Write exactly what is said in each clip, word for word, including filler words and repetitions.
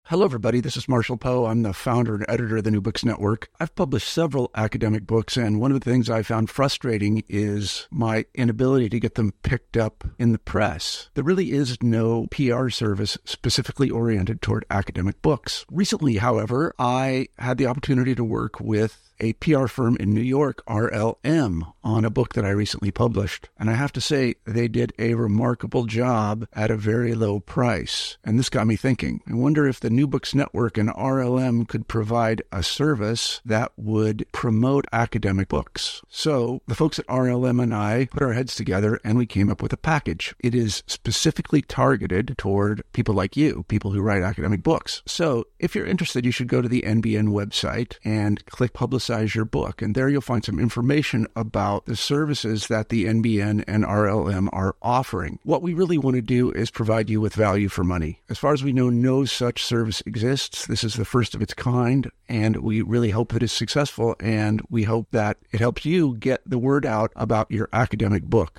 Hello, everybody. This is Marshall Poe. I'm the founder and editor of the New Books Network. I've published several academic books, and one of the things I found frustrating is my inability to get them picked up in the press. There really is no P R service specifically oriented toward academic books. Recently, however, I had the opportunity to work with a P R firm in New York, R L M, on a book that I recently published. And I have to say, they did a remarkable job at a very low price. And this got me thinking. I wonder if the New Books Network and R L M could provide a service that would promote academic books. So the folks at R L M and I put our heads together and we came up with a package. It is specifically targeted toward people like you, people who write academic books. So if you're interested, you should go to the N B N website and click Publicize your book. And there you'll find some information about the services that the N B N and R L M are offering. What we really want to do is provide you with value for money. As far as we know, no such service exists. This is the first of its kind, and we really hope that it's successful, and we hope that it helps you get the word out about your academic book.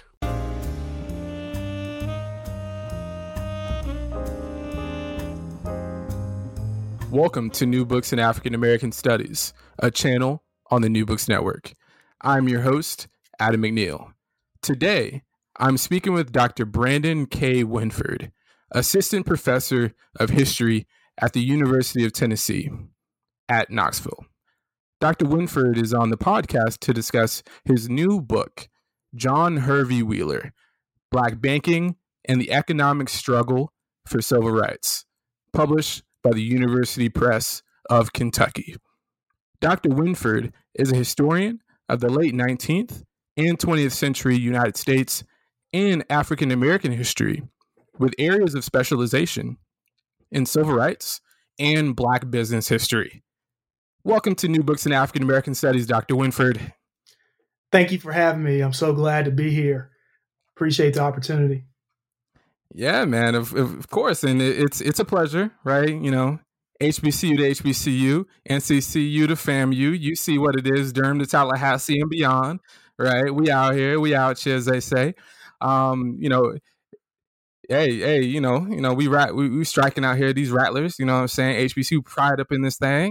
Welcome to New Books in African American Studies, a channel on the New Books Network. I'm your host, Adam McNeil. Today, I'm speaking with Doctor Brandon K. Winford, Assistant Professor of History at the University of Tennessee at Knoxville. Doctor Winford is on the podcast to discuss his new book, John Hervey Wheeler, Black Banking and the Economic Struggle for Civil Rights, published by the University Press of Kentucky. Doctor Winford is a historian of the late nineteenth and twentieth century United States and African American history, with areas of specialization in civil rights and Black business history. Welcome to New Books in African American Studies, Doctor Winford. Thank you for having me. I'm so glad to be here. Appreciate the opportunity. Yeah, man, of, of course. And it's it's a pleasure, right? You know, H B C U to H B C U, N C C U to FAMU. You see what it is, Durham to Tallahassee and beyond, right? We out here, we out here, as they say. Um, you know, hey, hey, you know, you know, we rat, we, we striking out here, these rattlers, you know what I'm saying? H B C U pride up in this thing.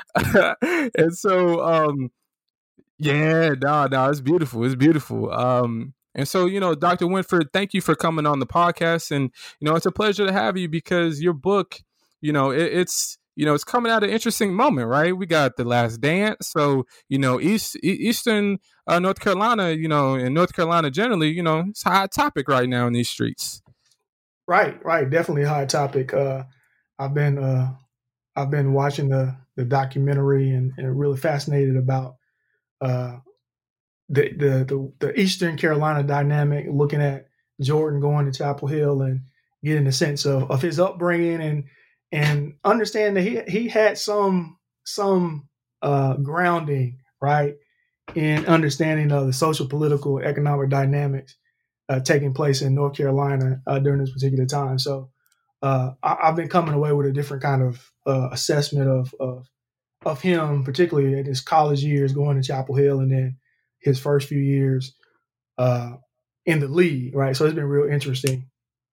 And so, um, yeah, no, no, it's beautiful. It's beautiful. Um, And so, you know, Doctor Winford, thank you for coming on the podcast. And, you know, it's a pleasure to have you because your book, you know, it, it's, you know, it's coming at an interesting moment, right? We got The Last Dance. So, you know, East Eastern uh, North Carolina, you know, and North Carolina generally, you know, it's a hot topic right now in these streets. Right, right. Definitely a hot topic. Uh, I've been uh, I've been watching the, the documentary and, and really fascinated about uh The, the the the Eastern Carolina dynamic, looking at Jordan going to Chapel Hill and getting a sense of, of his upbringing and and understand that he he had some some uh, grounding, right, in understanding of the social, political, economic dynamics uh, taking place in North Carolina uh, during this particular time. So uh, I, I've been coming away with a different kind of uh, assessment of, of of him, particularly in his college years, going to Chapel Hill, and then his first few years uh, in the league, right? So it's been real interesting.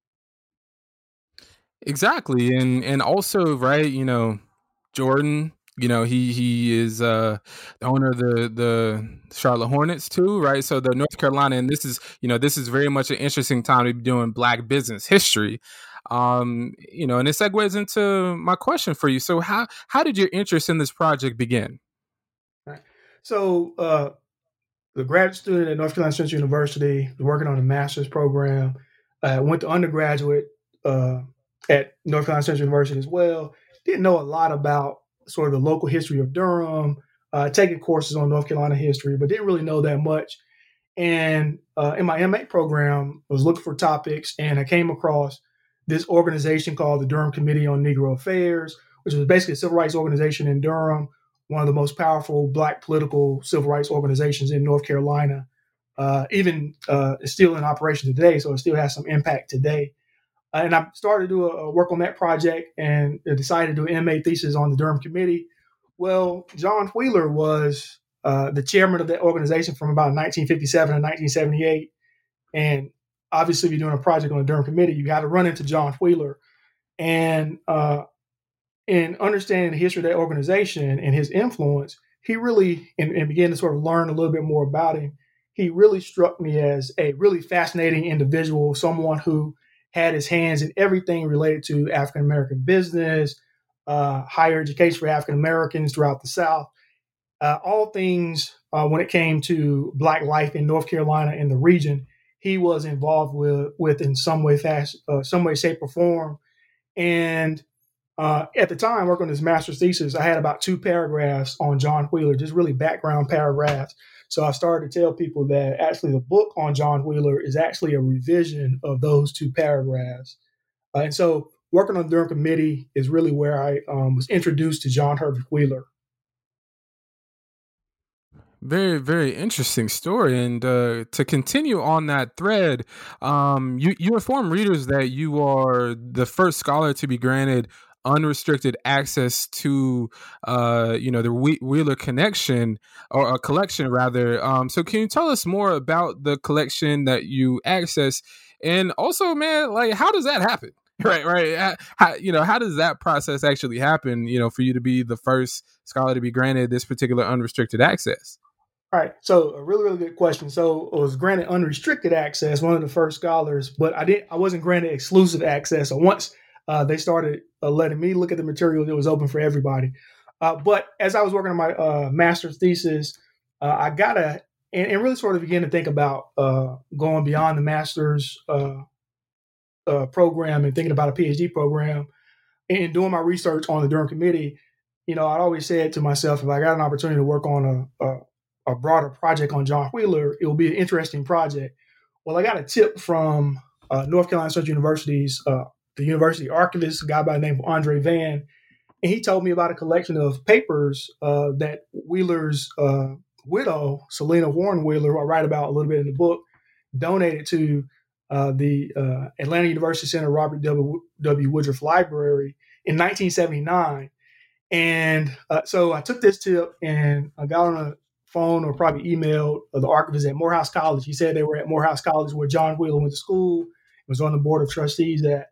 Exactly. And and also, right, you know, Jordan, you know, he he is uh, the owner of the, the Charlotte Hornets too, right? So the North Carolina, and this is, you know, this is very much an interesting time to be doing Black business history. Um, you know, and it segues into my question for you. So how, how did your interest in this project begin? Right. So, uh, the graduate student at North Carolina Central University, working on a master's program, uh, went to undergraduate uh, at North Carolina Central University as well. Didn't know a lot about sort of the local history of Durham, uh, taking courses on North Carolina history, but didn't really know that much. And uh, in my M A program, I was looking for topics, and I came across this organization called the Durham Committee on Negro Affairs, which was basically a civil rights organization in Durham, one of the most powerful Black political civil rights organizations in North Carolina, uh, even uh, is still in operation today, so it still has some impact today. Uh, and I started to do a, a work on that project and decided to do an M A thesis on the Durham Committee. Well, John Wheeler was uh, the chairman of that organization from about nineteen fifty-seven to nineteen seventy-eight. And obviously, if you're doing a project on the Durham Committee, you got to run into John Wheeler. And uh, in understanding the history of that organization and his influence, he really, and, and began to sort of learn a little bit more about him, he really struck me as a really fascinating individual, someone who had his hands in everything related to African American business, uh, higher education for African Americans throughout the South, uh, all things uh, when it came to Black life in North Carolina and the region. He was involved with, with in some way, fast, uh, some way, shape, or form. And uh, at the time, working on this master's thesis, I had about two paragraphs on John Wheeler, just really background paragraphs. So I started to tell people that actually the book on John Wheeler is actually a revision of those two paragraphs. Uh, and so working on the Durham Committee is really where I um, was introduced to John Herbert Wheeler. Very, very interesting story. And uh, to continue on that thread, um, you, you inform readers that you are the first scholar to be granted unrestricted access to, uh, you know, the Wheeler connection or a collection rather. Um, so can you tell us more about the collection that you access? And also, man, like, how does that happen? Right, right. How, you know, how does that process actually happen, you know, for you to be the first scholar to be granted this particular unrestricted access? All right. So a really, really good question. So I was granted unrestricted access, one of the first scholars, but I didn't, I wasn't granted exclusive access. So once uh, they started uh, letting me look at the material, it was open for everybody. Uh, but as I was working on my uh, master's thesis, uh, I got to, and, and really sort of began to think about uh, going beyond the master's uh, uh, program and thinking about a PhD program and doing my research on the Durham Committee. You know, I always said to myself, if I got an opportunity to work on a, a a broader project on John Wheeler, it will be an interesting project. Well, I got a tip from uh, North Carolina Central University's, uh, the university archivist, a guy by the name of Andre Van, and he told me about a collection of papers uh, that Wheeler's uh, widow, Selena Warren Wheeler, who I write about a little bit in the book, donated to uh, the uh, Atlanta University Center Robert W. W. Woodruff Library in nineteen seventy-nine. And uh, so I took this tip and I got on a phone or probably emailed the archivist at Morehouse College. He said they were at Morehouse College where John Wheeler went to school, was on the board of trustees at.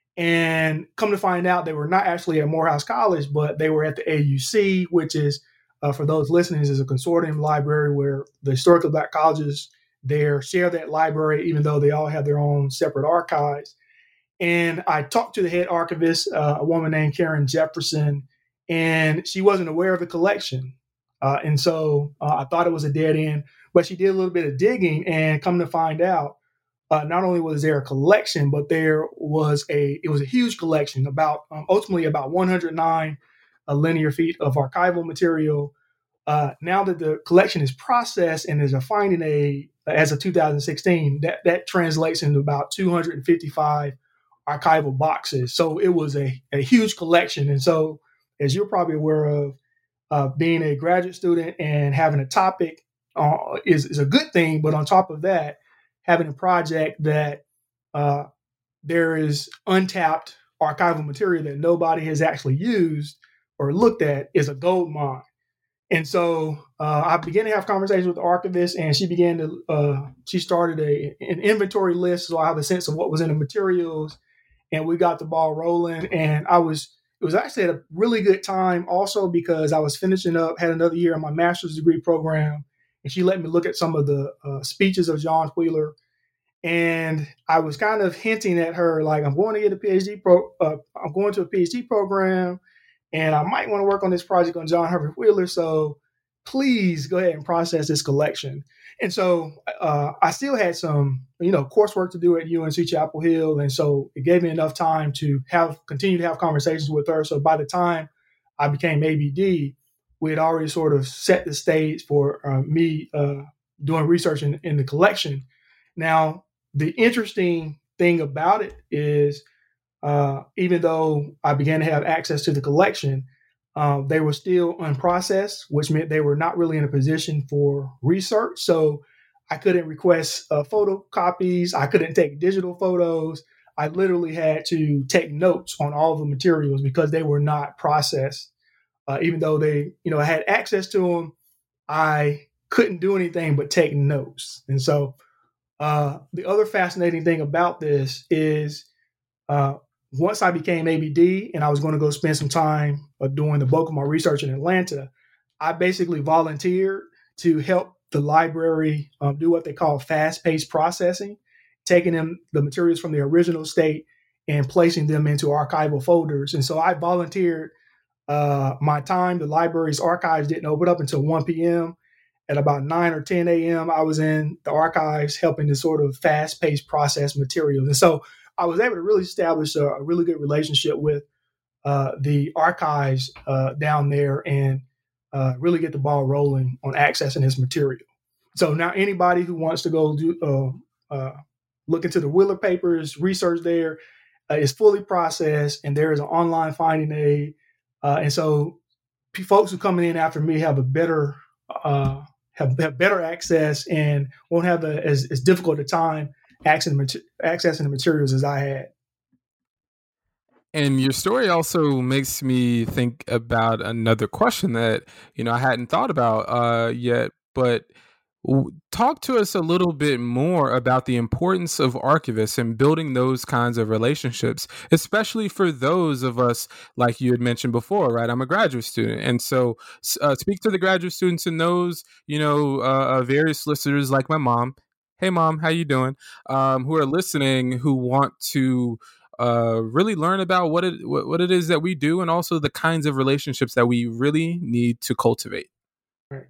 And come to find out, they were not actually at Morehouse College, but they were at the A U C, which is, uh, for those listening, is a consortium library where the historically Black colleges there share that library, even though they all have their own separate archives. And I talked to the head archivist, uh, a woman named Karen Jefferson, and she wasn't aware of the collection. Uh, and so uh, I thought it was a dead end, but she did a little bit of digging and come to find out, uh, not only was there a collection, but there was a, it was a huge collection, about um, ultimately about one hundred nine uh, linear feet of archival material. Uh, now that the collection is processed and is a finding aid as of two thousand sixteen, that, that translates into about two hundred fifty-five archival boxes. So it was a, a huge collection. And so, as you're probably aware of, Uh, being a graduate student and having a topic uh, is, is a good thing. But on top of that, having a project that uh, there is untapped archival material that nobody has actually used or looked at is a gold mine. And so uh, I began to have conversations with the archivist, and she began to, uh, she started a, an inventory list. So I have a sense of what was in the materials, and we got the ball rolling. And I was, It was actually at a really good time also because I was finishing up, had another year in my master's degree program, and she let me look at some of the uh, speeches of John Wheeler. And I was kind of hinting at her, like, I'm going to get a PhD pro, uh, I'm going to a PhD program, and I might want to work on this project on John Herbert Wheeler. So please go ahead and process this collection. And so uh, I still had some, you know, coursework to do at U N C Chapel Hill. And so it gave me enough time to have continue to have conversations with her. So by the time I became A B D, we had already sort of set the stage for uh, me uh, doing research in, in the collection. Now, the interesting thing about it is, uh, even though I began to have access to the collection, Uh, they were still unprocessed, which meant they were not really in a position for research. So I couldn't request uh, photocopies. I couldn't take digital photos. I literally had to take notes on all the materials because they were not processed. Uh, even though they, you know, I had access to them, I couldn't do anything but take notes. And so uh, the other fascinating thing about this is uh, once I became A B D and I was going to go spend some time uh, doing the bulk of my research in Atlanta, I basically volunteered to help the library um, do what they call fast-paced processing, taking them the materials from the original state and placing them into archival folders. And so I volunteered uh, my time. The library's archives didn't open up until one p.m. At about nine or ten a.m., I was in the archives helping to sort of fast-paced process materials. And so I was able to really establish a, a really good relationship with uh, the archives uh, down there and uh, really get the ball rolling on accessing this material. So now anybody who wants to go do uh, uh, look into the Wheeler papers, research there, uh, is fully processed, and there is an online finding aid. Uh, and so p- folks who coming in after me have a better uh, have, have better access and won't have the, as, as difficult a time accessing, accessing the materials as I had. And your story also makes me think about another question that, you know, I hadn't thought about uh, yet, but w- talk to us a little bit more about the importance of archivists and building those kinds of relationships, especially for those of us, like you had mentioned before, right? I'm a graduate student. And so uh, speak to the graduate students and those, you know, uh, various listeners like my mom. Hey, Mom, how you doing? Um, who are listening, who want to Uh, really learn about what it what, what it is that we do, and also the kinds of relationships that we really need to cultivate. Right.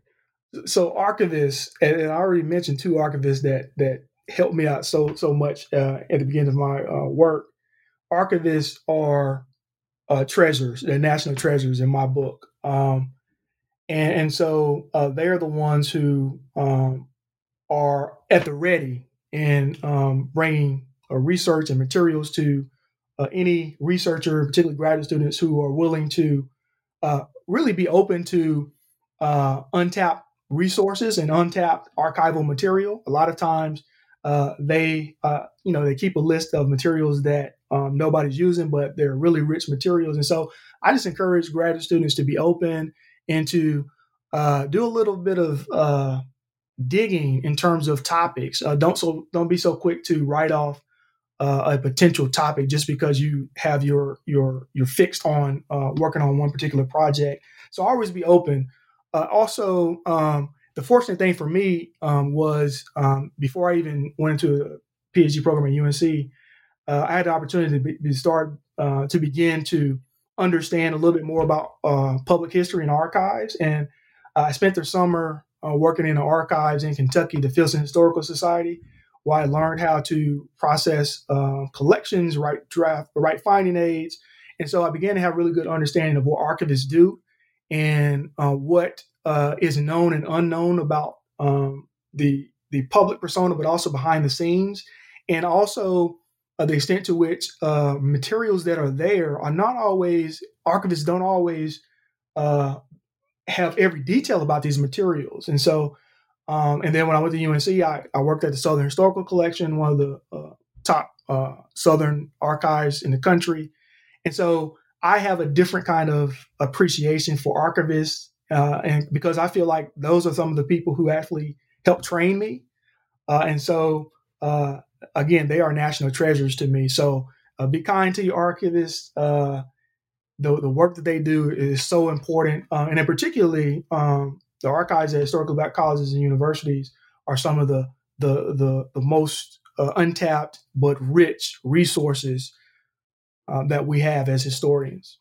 So archivists, and, and I already mentioned two archivists that that helped me out so so much uh, at the beginning of my uh, work. Archivists are uh, treasures; they're national treasures in my book, um, and and so uh, they're the ones who um, are at the ready in um, bringing uh, research and materials to Uh, any researcher, particularly graduate students, who are willing to uh, really be open to uh, untapped resources and untapped archival material. A lot of times, uh, they, uh, you know, they keep a list of materials that um, nobody's using, but they're really rich materials. And so, I just encourage graduate students to be open and to uh, do a little bit of uh, digging in terms of topics. Uh, don't so don't be so quick to write off Uh, a potential topic just because you have your your you're fixed on uh, working on one particular project. So always be open. Uh, also, um, the fortunate thing for me um, was um, before I even went into a PhD program at U N C, uh, I had the opportunity to, be, to start uh, to begin to understand a little bit more about uh, public history and archives. And uh, I spent the summer uh, working in the archives in Kentucky, the Filson Historical Society, where I learned how to process uh, collections, write draft, write finding aids. And so I began to have a really good understanding of what archivists do and uh, what uh, is known and unknown about um, the the public persona, but also behind the scenes, and also uh, the extent to which uh, materials that are there are not always, archivists don't always uh, have every detail about these materials. And so Um, and then when I went to U N C, I, I worked at the Southern Historical Collection, one of the uh, top uh, Southern archives in the country. And so I have a different kind of appreciation for archivists, uh, and because I feel like those are some of the people who actually helped train me. Uh, and so, uh, again, they are national treasures to me. So uh, be kind to your archivists. Uh, the, the work that they do is so important. Uh, and then particularly, um, the archives at historically black colleges and universities are some of the the the, the most uh, untapped but rich resources uh, that we have as historians.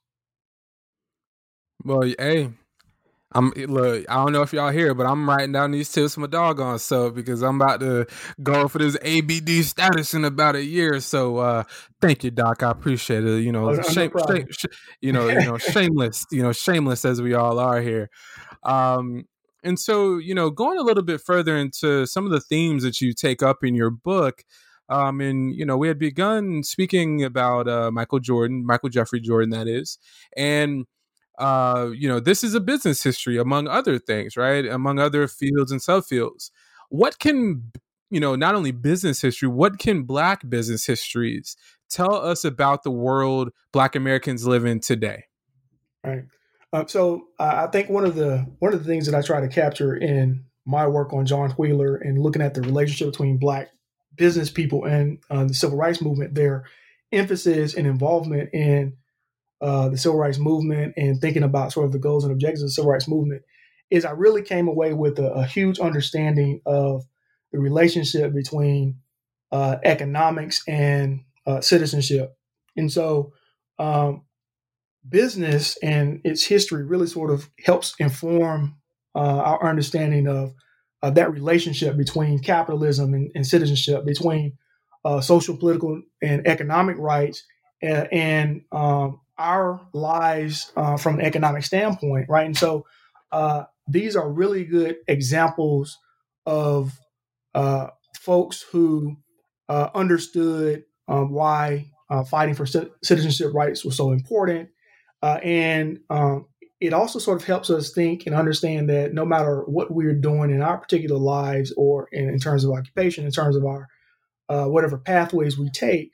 Well, hey, I'm look. I don't know if y'all hear, but I'm writing down these tips for my doggone self because I'm about to go for this A B D status in about a year. So, uh, thank you, Doc. I appreciate it. You know, Oh, no, shame, no shame, sh- you know, you know, shameless, you know, shameless as we all are here. Um, and so, you know, going a little bit further into some of the themes that you take up in your book. Um, and, you know, we had begun speaking about uh, Michael Jordan, Michael Jeffrey Jordan, that is. And, uh, you know, this is a business history, among other things, right? Among other fields and subfields. What can, you know, not only business history, what can Black business histories tell us about the world Black Americans live in today? Right. Uh, so uh, I think one of the one of the things that I try to capture in my work on John Wheeler and looking at the relationship between Black business people and uh, the civil rights movement there emphasis and involvement in uh, the civil rights movement and thinking about sort of the goals and objectives of the civil rights movement is I really came away with a, a huge understanding of the relationship between uh, economics and uh, citizenship. And so um, business and its history really sort of helps inform uh, our understanding of uh, that relationship between capitalism and, and citizenship, between uh, social, political, and economic rights, and, and um, our lives uh, from an economic standpoint, right? And so uh, these are really good examples of uh, folks who uh, understood um, why uh, fighting for c- citizenship rights was so important. Uh, and um, it also sort of helps us think and understand that no matter what we're doing in our particular lives or in, in terms of occupation, in terms of our uh, whatever pathways we take,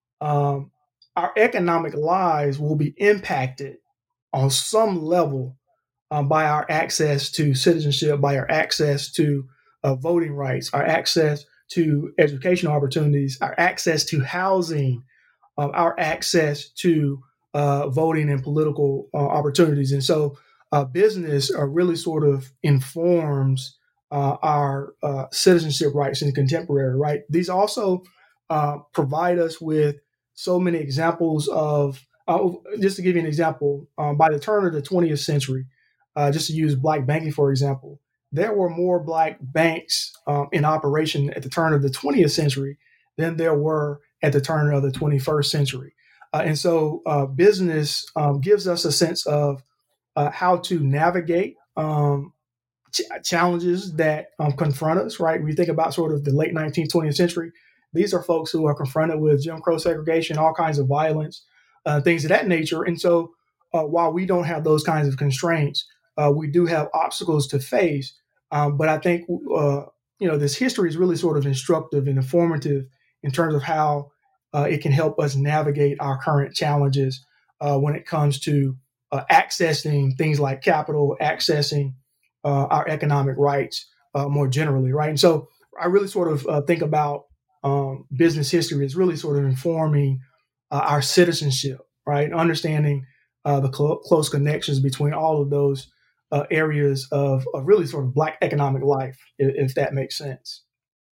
um, our economic lives will be impacted on some level um, by our access to citizenship, by our access to uh, voting rights, our access to educational opportunities, our access to housing, um, our access to uh, voting and political uh, opportunities. And so uh, business uh, really sort of informs uh, our uh, citizenship rights in contemporary, right? These also uh, provide us with so many examples of, uh, just to give you an example, um, by the turn of the twentieth century, uh, just to use black banking, for example, there were more black banks um, in operation at the turn of the twentieth century than there were at the turn of the twenty-first century. Uh, and so uh, business um, gives us a sense of uh, how to navigate um, ch- challenges that um, confront us, right? When you think about sort of the late nineteenth, twentieth century, these are folks who are confronted with Jim Crow segregation, all kinds of violence, uh, things of that nature. And so uh, while we don't have those kinds of constraints, uh, we do have obstacles to face. Um, but I think, uh, you know, this history is really sort of instructive and informative in terms of how uh, it can help us navigate our current challenges uh, when it comes to uh, accessing things like capital, accessing uh, our economic rights uh, more generally, right? And so I really sort of uh, think about um, business history as really sort of informing uh, our citizenship, right? Understanding uh, the cl- close connections between all of those uh, areas of, of really sort of Black economic life, if, if that makes sense.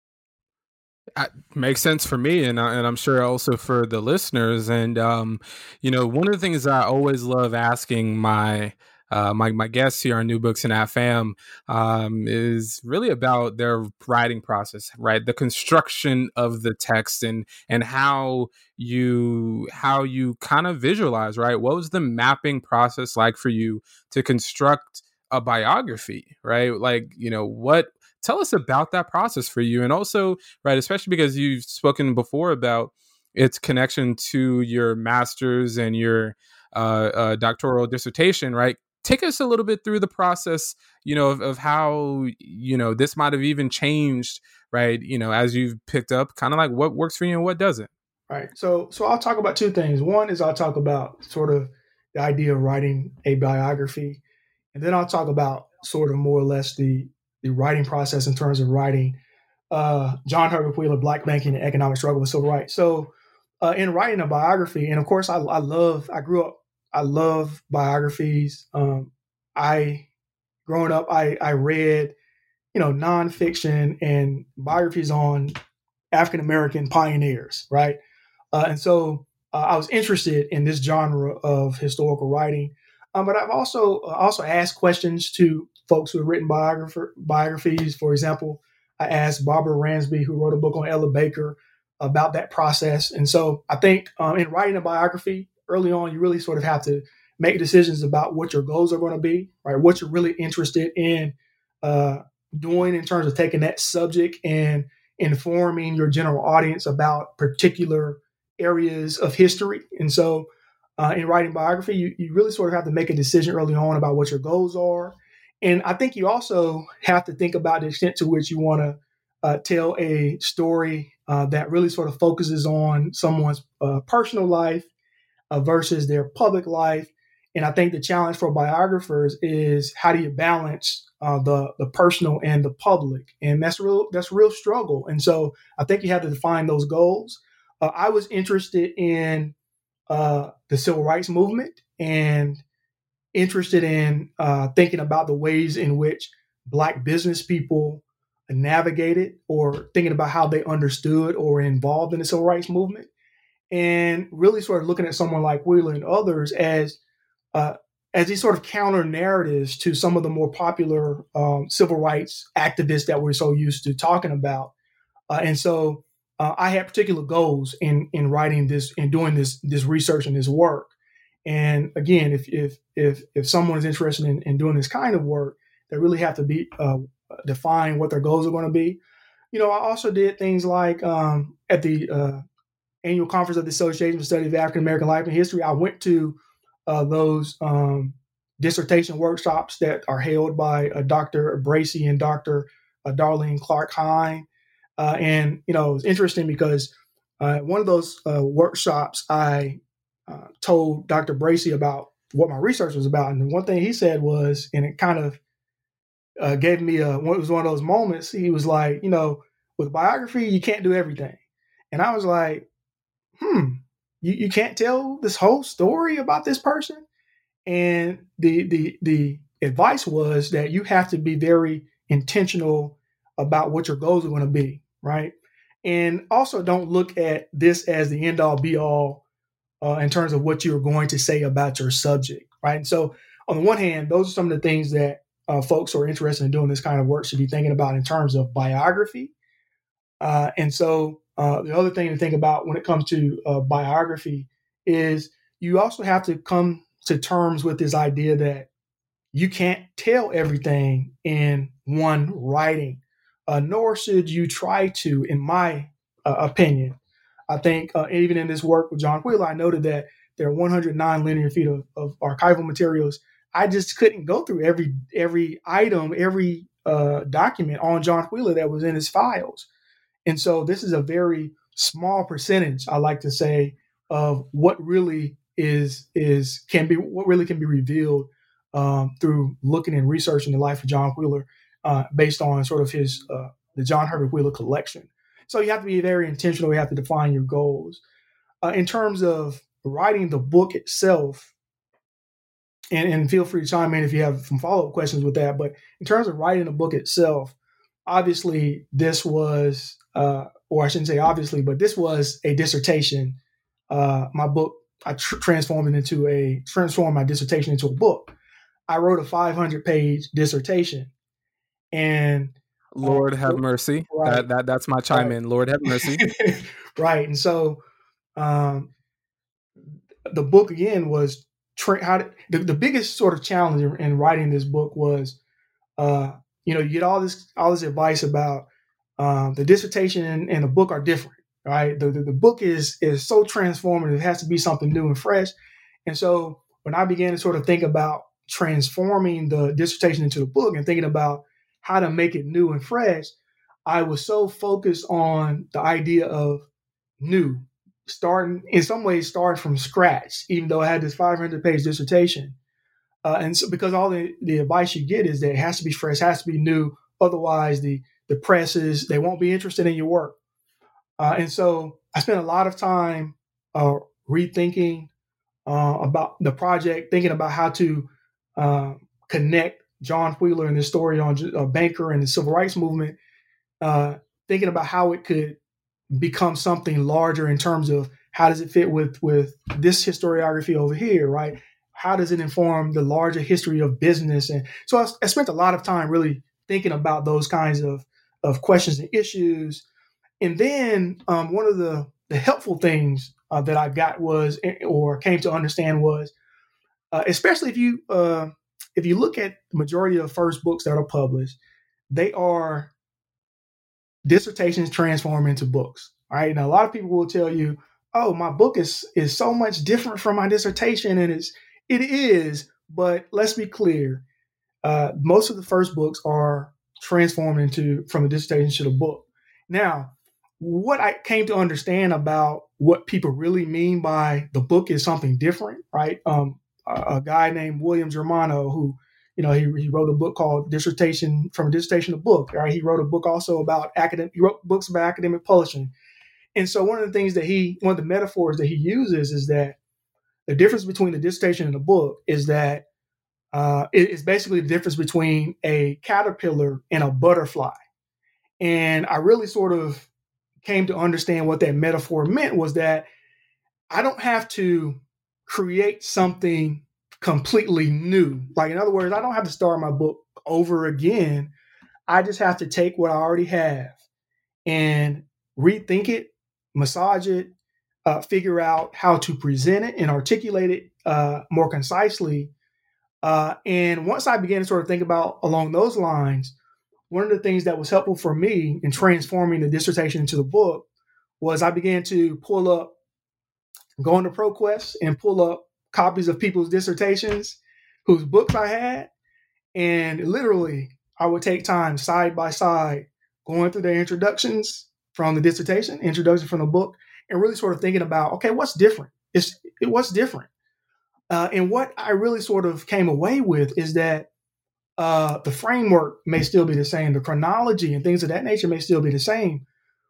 That makes sense for me, and I, and I'm sure also for the listeners. And um, you know, one of the things I always love asking my uh, my my guests here on New Books in A F A M um, is really about their writing process, right? The construction of the text and and how you how you kind of visualize, right? What was the mapping process like for you to construct a biography, right? Like, you know, what tell us about that process for you. And also, right, especially because you've spoken before about its connection to your master's and your uh, uh, doctoral dissertation, right? Take us a little bit through the process, you know, of, of how, you know, this might have even changed, right? You know, as you've picked up kind of like what works for you and what doesn't. Right. So, so I'll talk about two things. One is I'll talk about sort of the idea of writing a biography, and then I'll talk about sort of more or less the the writing process in terms of writing uh, John Herbert Wheeler, Black Banking and Economic Struggle with Civil Rights. So uh, in writing a biography, and of course I, I love, I grew up, I love biographies. Um, I, growing up, I, I read, you know, nonfiction and biographies on African-American pioneers, right? Uh, and so uh, I was interested in this genre of historical writing. Um, but I've also uh, also asked questions to folks who have written biographer, biographies. For example, I asked Barbara Ransby, who wrote a book on Ella Baker, about that process. And so I think um, in writing a biography, early on, you really sort of have to make decisions about what your goals are going to be, right? What you're really interested in uh, doing in terms of taking that subject and informing your general audience about particular areas of history. And so uh, in writing biography, you, you really sort of have to make a decision early on about what your goals are. And I think you also have to think about the extent to which you want to uh, tell a story uh, that really sort of focuses on someone's uh, personal life uh, versus their public life. And I think the challenge for biographers is how do you balance uh, the the personal and the public, and that's real that's a real struggle. And so I think you have to define those goals. uh, I was interested in uh, the civil rights movement and interested in uh, thinking about the ways in which Black business people navigated, or thinking about how they understood or were involved in the civil rights movement, and really sort of looking at someone like Wheeler and others as uh, as these sort of counter narratives to some of the more popular um, civil rights activists that we're so used to talking about. Uh, and so uh, I had particular goals in in writing this and doing this this research and this work. And again, if if if if someone is interested in, in doing this kind of work, they really have to be uh, define what their goals are going to be. You know, I also did things like um, at the uh, annual conference of the Association for the Study of African American Life and History, I went to uh, those um, dissertation workshops that are held by uh, Doctor Bracy and Doctor Uh, Darlene Clark Hine. Uh, and, you know, it was interesting because uh, one of those uh, workshops, I uh, told Doctor Bracy about what my research was about. And one thing he said was, and it kind of uh, gave me a, it was one of those moments. He was like, you know, with biography, you can't do everything. And I was like, hmm, you, you can't tell this whole story about this person. And the, the, the advice was that you have to be very intentional about what your goals are going to be. Right. And also don't look at this as the end all be all uh, in terms of what you're going to say about your subject. Right. And so on the one hand, those are some of the things that uh, folks who are interested in doing this kind of work should be thinking about in terms of biography. Uh, and so uh, the other thing to think about when it comes to uh, biography is you also have to come to terms with this idea that you can't tell everything in one writing. Uh, nor should you try to, in my uh, opinion. I think uh, even in this work with John Wheeler, I noted that there are one hundred nine linear feet of, of archival materials. I just couldn't go through every every item, every uh, document on John Wheeler that was in his files. And so this is a very small percentage, I like to say, of what really is is can be what really can be revealed um, through looking and researching the life of John Wheeler. Uh, based on sort of his uh, the John Herbert Wheeler collection. So you have to be very intentional. You have to define your goals. Uh, in terms of writing the book itself, and, and feel free to chime in if you have some follow-up questions with that, but in terms of writing the book itself, obviously this was, uh, or I shouldn't say obviously, but this was a dissertation. Uh, my book, I tr- transformed it into a, transformed my dissertation into a book. I wrote a five hundred page dissertation. And Lord uh, have mercy. Right. That that that's my chime right. in. Lord have mercy. Right. And so um, the book again was tra- how to, the, the biggest sort of challenge in, in writing this book was, uh, you know, you get all this all this advice about um, the dissertation and, and the book are different. Right. The, the the book is is so transformative. It has to be something new and fresh. And so when I began to sort of think about transforming the dissertation into the book and thinking about how to make it new and fresh, I was so focused on the idea of new, starting in some ways, starting from scratch, even though I had this five hundred page dissertation. Uh, and so because all the, the advice you get is that it has to be fresh, has to be new. Otherwise, the, the presses, they won't be interested in your work. Uh, and so I spent a lot of time uh, rethinking uh, about the project, thinking about how to uh, connect John Wheeler and his story on a banker and the civil rights movement, uh, thinking about how it could become something larger in terms of how does it fit with, with this historiography over here, right? How does it inform the larger history of business? And so I, I spent a lot of time really thinking about those kinds of, of questions and issues. And then um, one of the, the helpful things uh, that I got was, or came to understand was, uh, especially if you, uh, if you look at the majority of first books that are published, they are dissertations transformed into books. All right. Now, a lot of people will tell you, oh, my book is is so much different from my dissertation. And it's, it is, but let's be clear. Uh, most of the first books are transformed into from the dissertation to the book. Now, what I came to understand about what people really mean by the book is something different, right? Um, a guy named William Germano, who, you know, he, he wrote a book called Dissertation from a Dissertation to Book. Right? He wrote a book also about academic, he wrote books about academic publishing. and so one of the things that he, one of the metaphors that he uses is that the difference between the dissertation and the book is that uh, it is basically the difference between a caterpillar and a butterfly. And I really sort of came to understand what that metaphor meant was that I don't have to create something completely new. Like, in other words, I don't have to start my book over again. I just have to take what I already have and rethink it, massage it, uh, figure out how to present it and articulate it uh, more concisely. Uh, and once I began to sort of think about along those lines, one of the things that was helpful for me in transforming the dissertation into the book was I began to pull up, go into ProQuest and pull up copies of people's dissertations whose books I had. And literally, I would take time side by side going through their introductions from the dissertation, introduction from the book, and really sort of thinking about, okay, what's different? It's, it, what's different? Uh, and what I really sort of came away with is that uh, the framework may still be the same. The chronology and things of that nature may still be the same.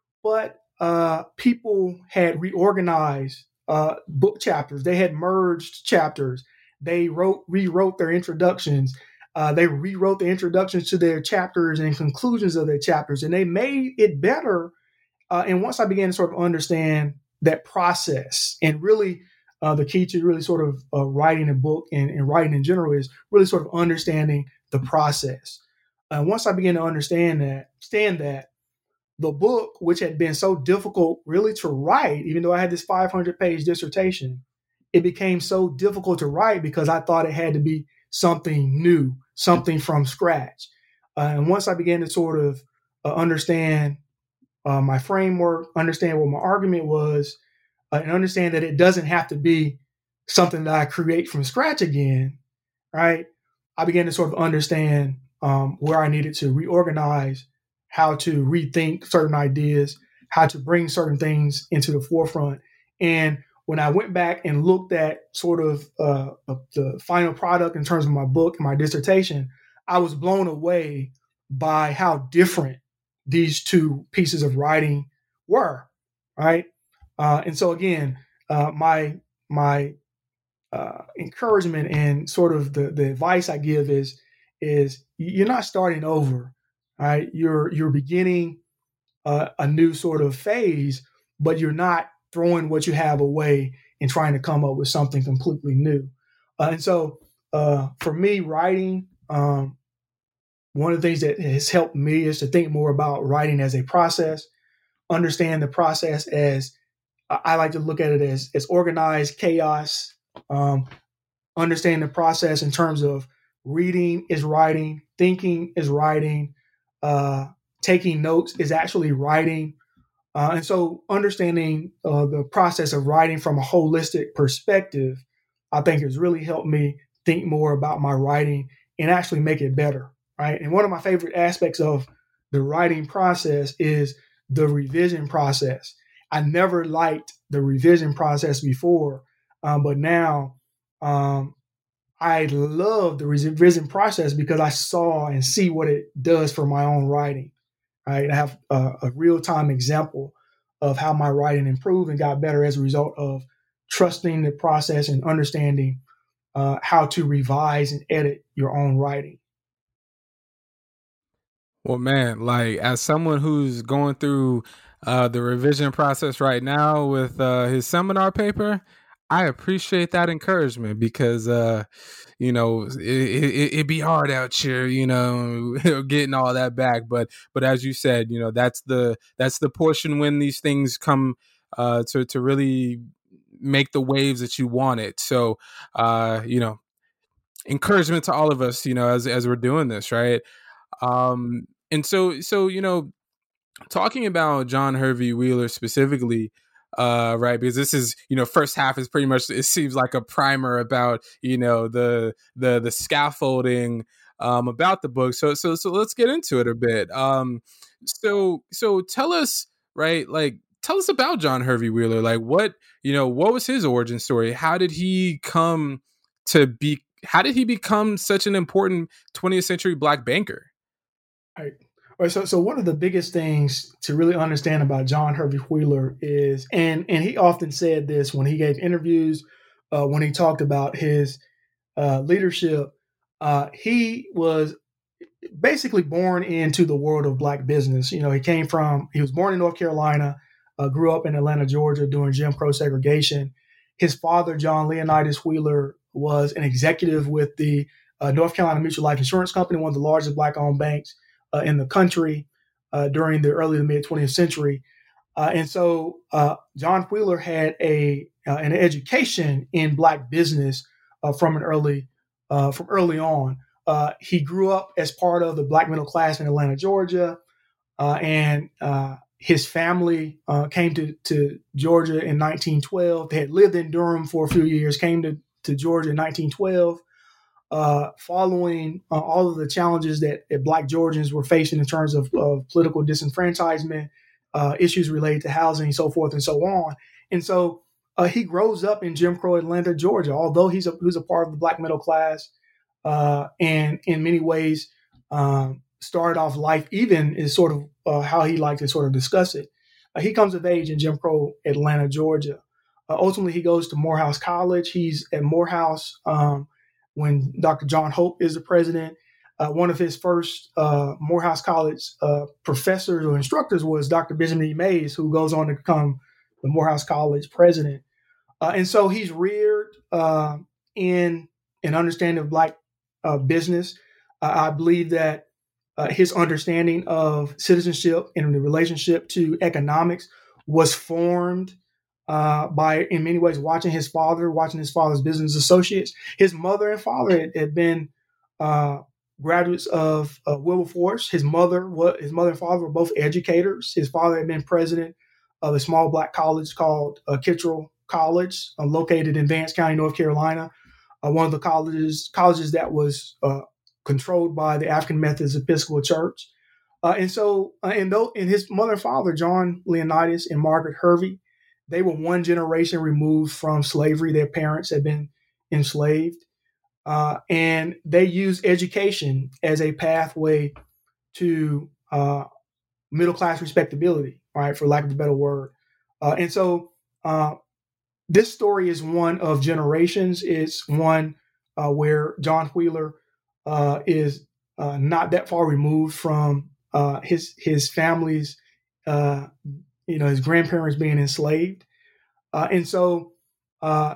But uh, people had reorganized uh, book chapters. They had merged chapters. They wrote, rewrote their introductions. Uh, they rewrote the introductions to their chapters and conclusions of their chapters, and they made it better. Uh, and once I began to sort of understand that process, and really uh, the key to really sort of uh, writing a book and, and writing in general is really sort of understanding the process. And uh, once I began to understand that, understand that, the book, which had been so difficult really to write, even though I had this five hundred page dissertation, it became so difficult to write because I thought it had to be something new, something from scratch. Uh, and once I began to sort of uh, understand uh, my framework, understand what my argument was, uh, and understand that it doesn't have to be something that I create from scratch again, right? I began to sort of understand um, where I needed to reorganize, how to rethink certain ideas, how to bring certain things into the forefront. And when I went back and looked at sort of uh, the final product in terms of my book and my dissertation, I was blown away by how different these two pieces of writing were, right? Uh, and so again, uh, my my uh, encouragement and sort of the, the advice I give is is you're not starting over, right? You're you're beginning uh, a new sort of phase, but you're not throwing what you have away and trying to come up with something completely new. Uh, and so uh, for me, writing, um, one of the things that has helped me is to think more about writing as a process, understand the process as, I like to look at it as, as organized chaos, um, understand the process in terms of reading is writing, thinking is writing, uh, taking notes is actually writing. Uh, and so understanding uh, the process of writing from a holistic perspective, I think has really helped me think more about my writing and actually make it better, right? And one of my favorite aspects of the writing process is the revision process. I never liked the revision process before, um, but now um, I love the revision process because I saw and see what it does for my own writing. Right? I have a, a real-time example of how my writing improved and got better as a result of trusting the process and understanding uh, how to revise and edit your own writing. Well, man, like as someone who's going through uh, the revision process right now with uh, his seminar paper, I appreciate that encouragement because, uh, you know, it, it, it'd be hard out here, you know, getting all that back. But but as you said, you know, that's the that's the portion when these things come uh, to to really make the waves that you want it. So, uh, you know, encouragement to all of us, you know, as as we're doing this, right? Um, and so so you know, talking about John Hervey Wheeler specifically. Uh, right, because this is, you know, first half is pretty much, it seems like a primer about, you know, the the the scaffolding um, about the book. So so so let's get into it a bit. Um, so so tell us, right, like tell us about John Hervey Wheeler. Like what, you know, what was his origin story? How did he come to be? How did he become such an important twentieth century Black banker? Right. Right. So, so one of the biggest things to really understand about John Hervey Wheeler is, and and he often said this when he gave interviews, uh, when he talked about his uh, leadership, uh, he was basically born into the world of Black business. You know, he came from, he was born in North Carolina, uh, grew up in Atlanta, Georgia during Jim Crow segregation. His father, John Leonidas Wheeler, was an executive with the uh, North Carolina Mutual Life Insurance Company, one of the largest Black-owned banks uh, in the country uh, during the early to mid twentieth century. Uh, and so uh, John Wheeler had a uh, an education in Black business uh, from an early uh, from early on. Uh, he grew up as part of the Black middle class in Atlanta, Georgia, uh, and uh, his family uh, came to, to Georgia in nineteen twelve. They had lived in Durham for a few years, came to, to Georgia in nineteen twelve, uh, following uh, all of the challenges that, that Black Georgians were facing in terms of, of political disenfranchisement, uh, issues related to housing, so forth and so on. And so uh, he grows up in Jim Crow Atlanta, Georgia, although he's a, he's a part of the Black middle class. Uh, and in many ways, um, started off life even is sort of uh, how he liked to sort of discuss it. Uh, he comes of age in Jim Crow Atlanta, Georgia. Uh, ultimately, he goes to Morehouse College. He's at Morehouse um, when Doctor John Hope is the president. Uh, one of his first uh, Morehouse College uh, professors or instructors was Doctor Benjamin E. Mays, who goes on to become the Morehouse College president. Uh, and so he's reared uh, in an understanding of Black Uh, business. Uh, I believe that uh, his understanding of citizenship and the relationship to economics was formed uh, by, in many ways, watching his father, watching his father's business associates. His mother and father had, had been uh, graduates of uh, Wilberforce. His mother, what his mother and father were both educators. His father had been president of a small Black college called uh, Kittrell College, uh, located in Vance County, North Carolina. Uh, one of the colleges colleges that was uh, controlled by the African Methodist Episcopal Church. Uh, and so, uh, and, though, and his mother and father, John Leonidas and Margaret Hervey, they were one generation removed from slavery. Their parents had been enslaved. Uh, and they used education as a pathway to uh, middle-class respectability, right, for lack of a better word. Uh, and so, uh, this story is one of generations. It's one uh, where John Wheeler uh, is uh, not that far removed from uh, his his family's, uh, you know, his grandparents being enslaved, uh, and so uh,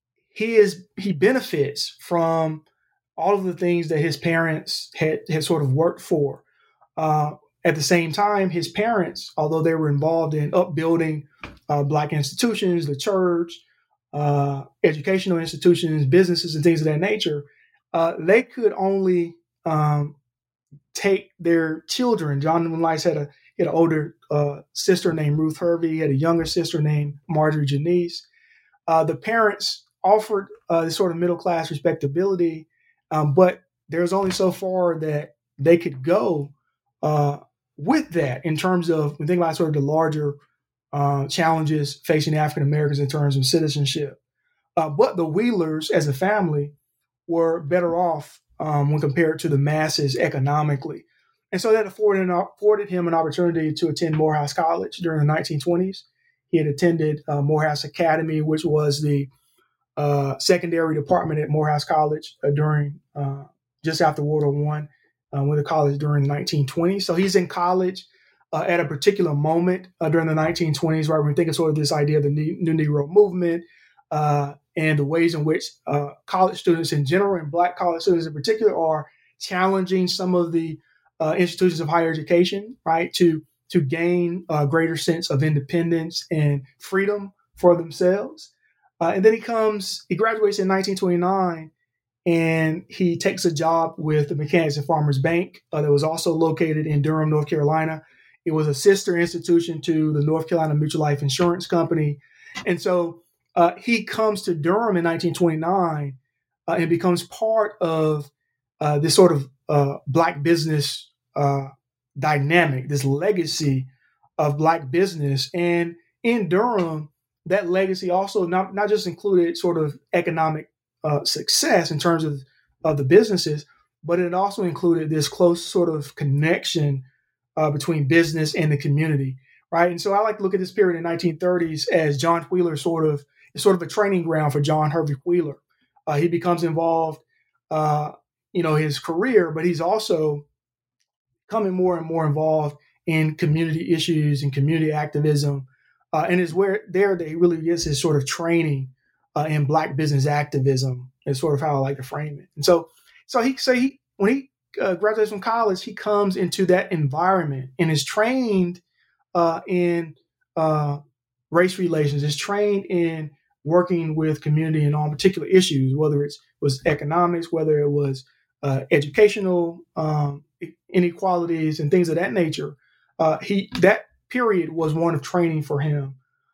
he is he benefits from all of the things that his parents had had sort of worked for. Uh, at the same time, his parents, although they were involved in upbuilding uh, Black institutions, the church, uh, educational institutions, businesses, and things of that nature, uh, they could only um, take their children. John Leonidas had a he had an older uh, sister named Ruth Hervey. He had a younger sister named Marjorie Janice. Uh, the parents offered uh, this sort of middle class respectability, um, but there's only so far that they could go uh, with that in terms of, we think about sort of the larger uh, challenges facing African Americans in terms of citizenship. Uh, but the Wheelers as a family were better off um, when compared to the masses economically. And so that afforded, afforded him an opportunity to attend Morehouse College during the nineteen twenties. He had attended uh, Morehouse Academy, which was the uh, secondary department at Morehouse College uh, during uh, just after World War One. Uh, went to college during the nineteen twenties. So he's in college uh, at a particular moment uh, during the nineteen twenties, right? When we think of sort of this idea of the New, New Negro movement uh, and the ways in which uh, college students in general and Black college students in particular are challenging some of the uh, institutions of higher education, right? To to gain a greater sense of independence and freedom for themselves. Uh, and then he comes, he graduates in nineteen twenty-nine, and he takes a job with the Mechanics and Farmers Bank uh, that was also located in Durham, North Carolina. It was a sister institution to the North Carolina Mutual Life Insurance Company. And so uh, he comes to Durham in nineteen twenty-nine uh, and becomes part of uh, this sort of uh, Black business uh, dynamic, this legacy of Black business. And in Durham, that legacy also not, not just included sort of economic Uh, success in terms of, of the businesses, but it also included this close sort of connection uh, between business and the community, right? And so I like to look at this period in the nineteen thirties as John Wheeler sort of is sort of a training ground for John Hervey Wheeler. Uh, he becomes involved, uh, you know, his career, but he's also becoming more and more involved in community issues and community activism, uh, and is where there that he really gets his sort of training uh, in Black business activism. Is sort of how I like to frame it. And so, so he so he when he uh, graduates from college, he comes into that environment and is trained uh, in uh, race relations, is trained in working with community and on particular issues, whether it was economics, whether it was uh, educational um, inequalities and things of that nature. Uh, he that period was one of training for him.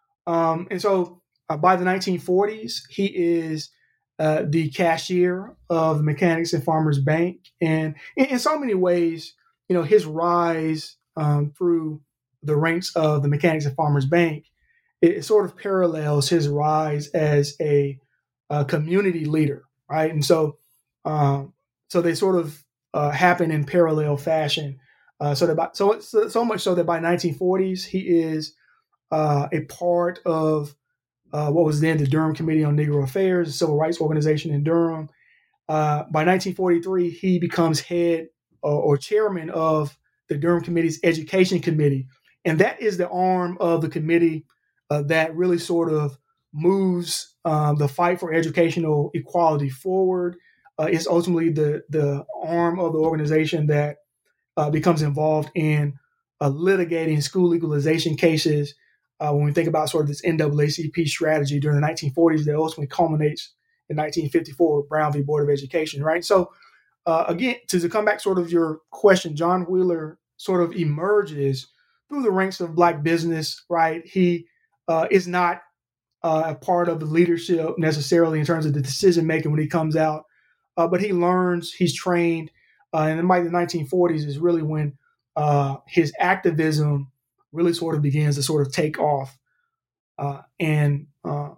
Um, and so uh, by the nineteen forties, he is uh, the cashier of the Mechanics and Farmers Bank. And in, in so many ways, you know, his rise um, through the ranks of the Mechanics and Farmers Bank, it, it sort of parallels his rise as a, a community leader, right? And so, um, so they sort of uh, happen in parallel fashion. Uh, so that by, so, so so much so that by nineteen forties he is uh, a part of uh, what was then the Durham Committee on Negro Affairs, a civil rights organization in Durham. Uh, by nineteen forty-three, he becomes head or, or chairman of the Durham Committee's Education Committee, and that is the arm of the committee uh, that really sort of moves um, the fight for educational equality forward. Uh, it's ultimately the the arm of the organization that Uh, becomes involved in uh, litigating school legalization cases. Uh, when we think about sort of this N double A C P strategy during the nineteen forties that ultimately culminates in nineteen fifty-four with Brown v. Board of Education, right? So uh, again, to, to come back sort of your question, John Wheeler sort of emerges through the ranks of Black business, right? He uh, is not uh, a part of the leadership necessarily in terms of the decision-making when he comes out, uh, but he learns, he's trained. Uh, and in by the nineteen forties is really when uh, his activism really sort of begins to sort of take off. Uh, and, uh,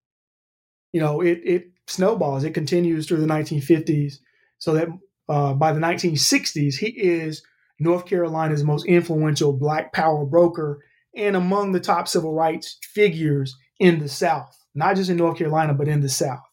you know, it, it snowballs. It continues through the nineteen fifties so that uh, by the nineteen sixties, he is North Carolina's most influential Black power broker and among the top civil rights figures in the South, not just in North Carolina, but in the South.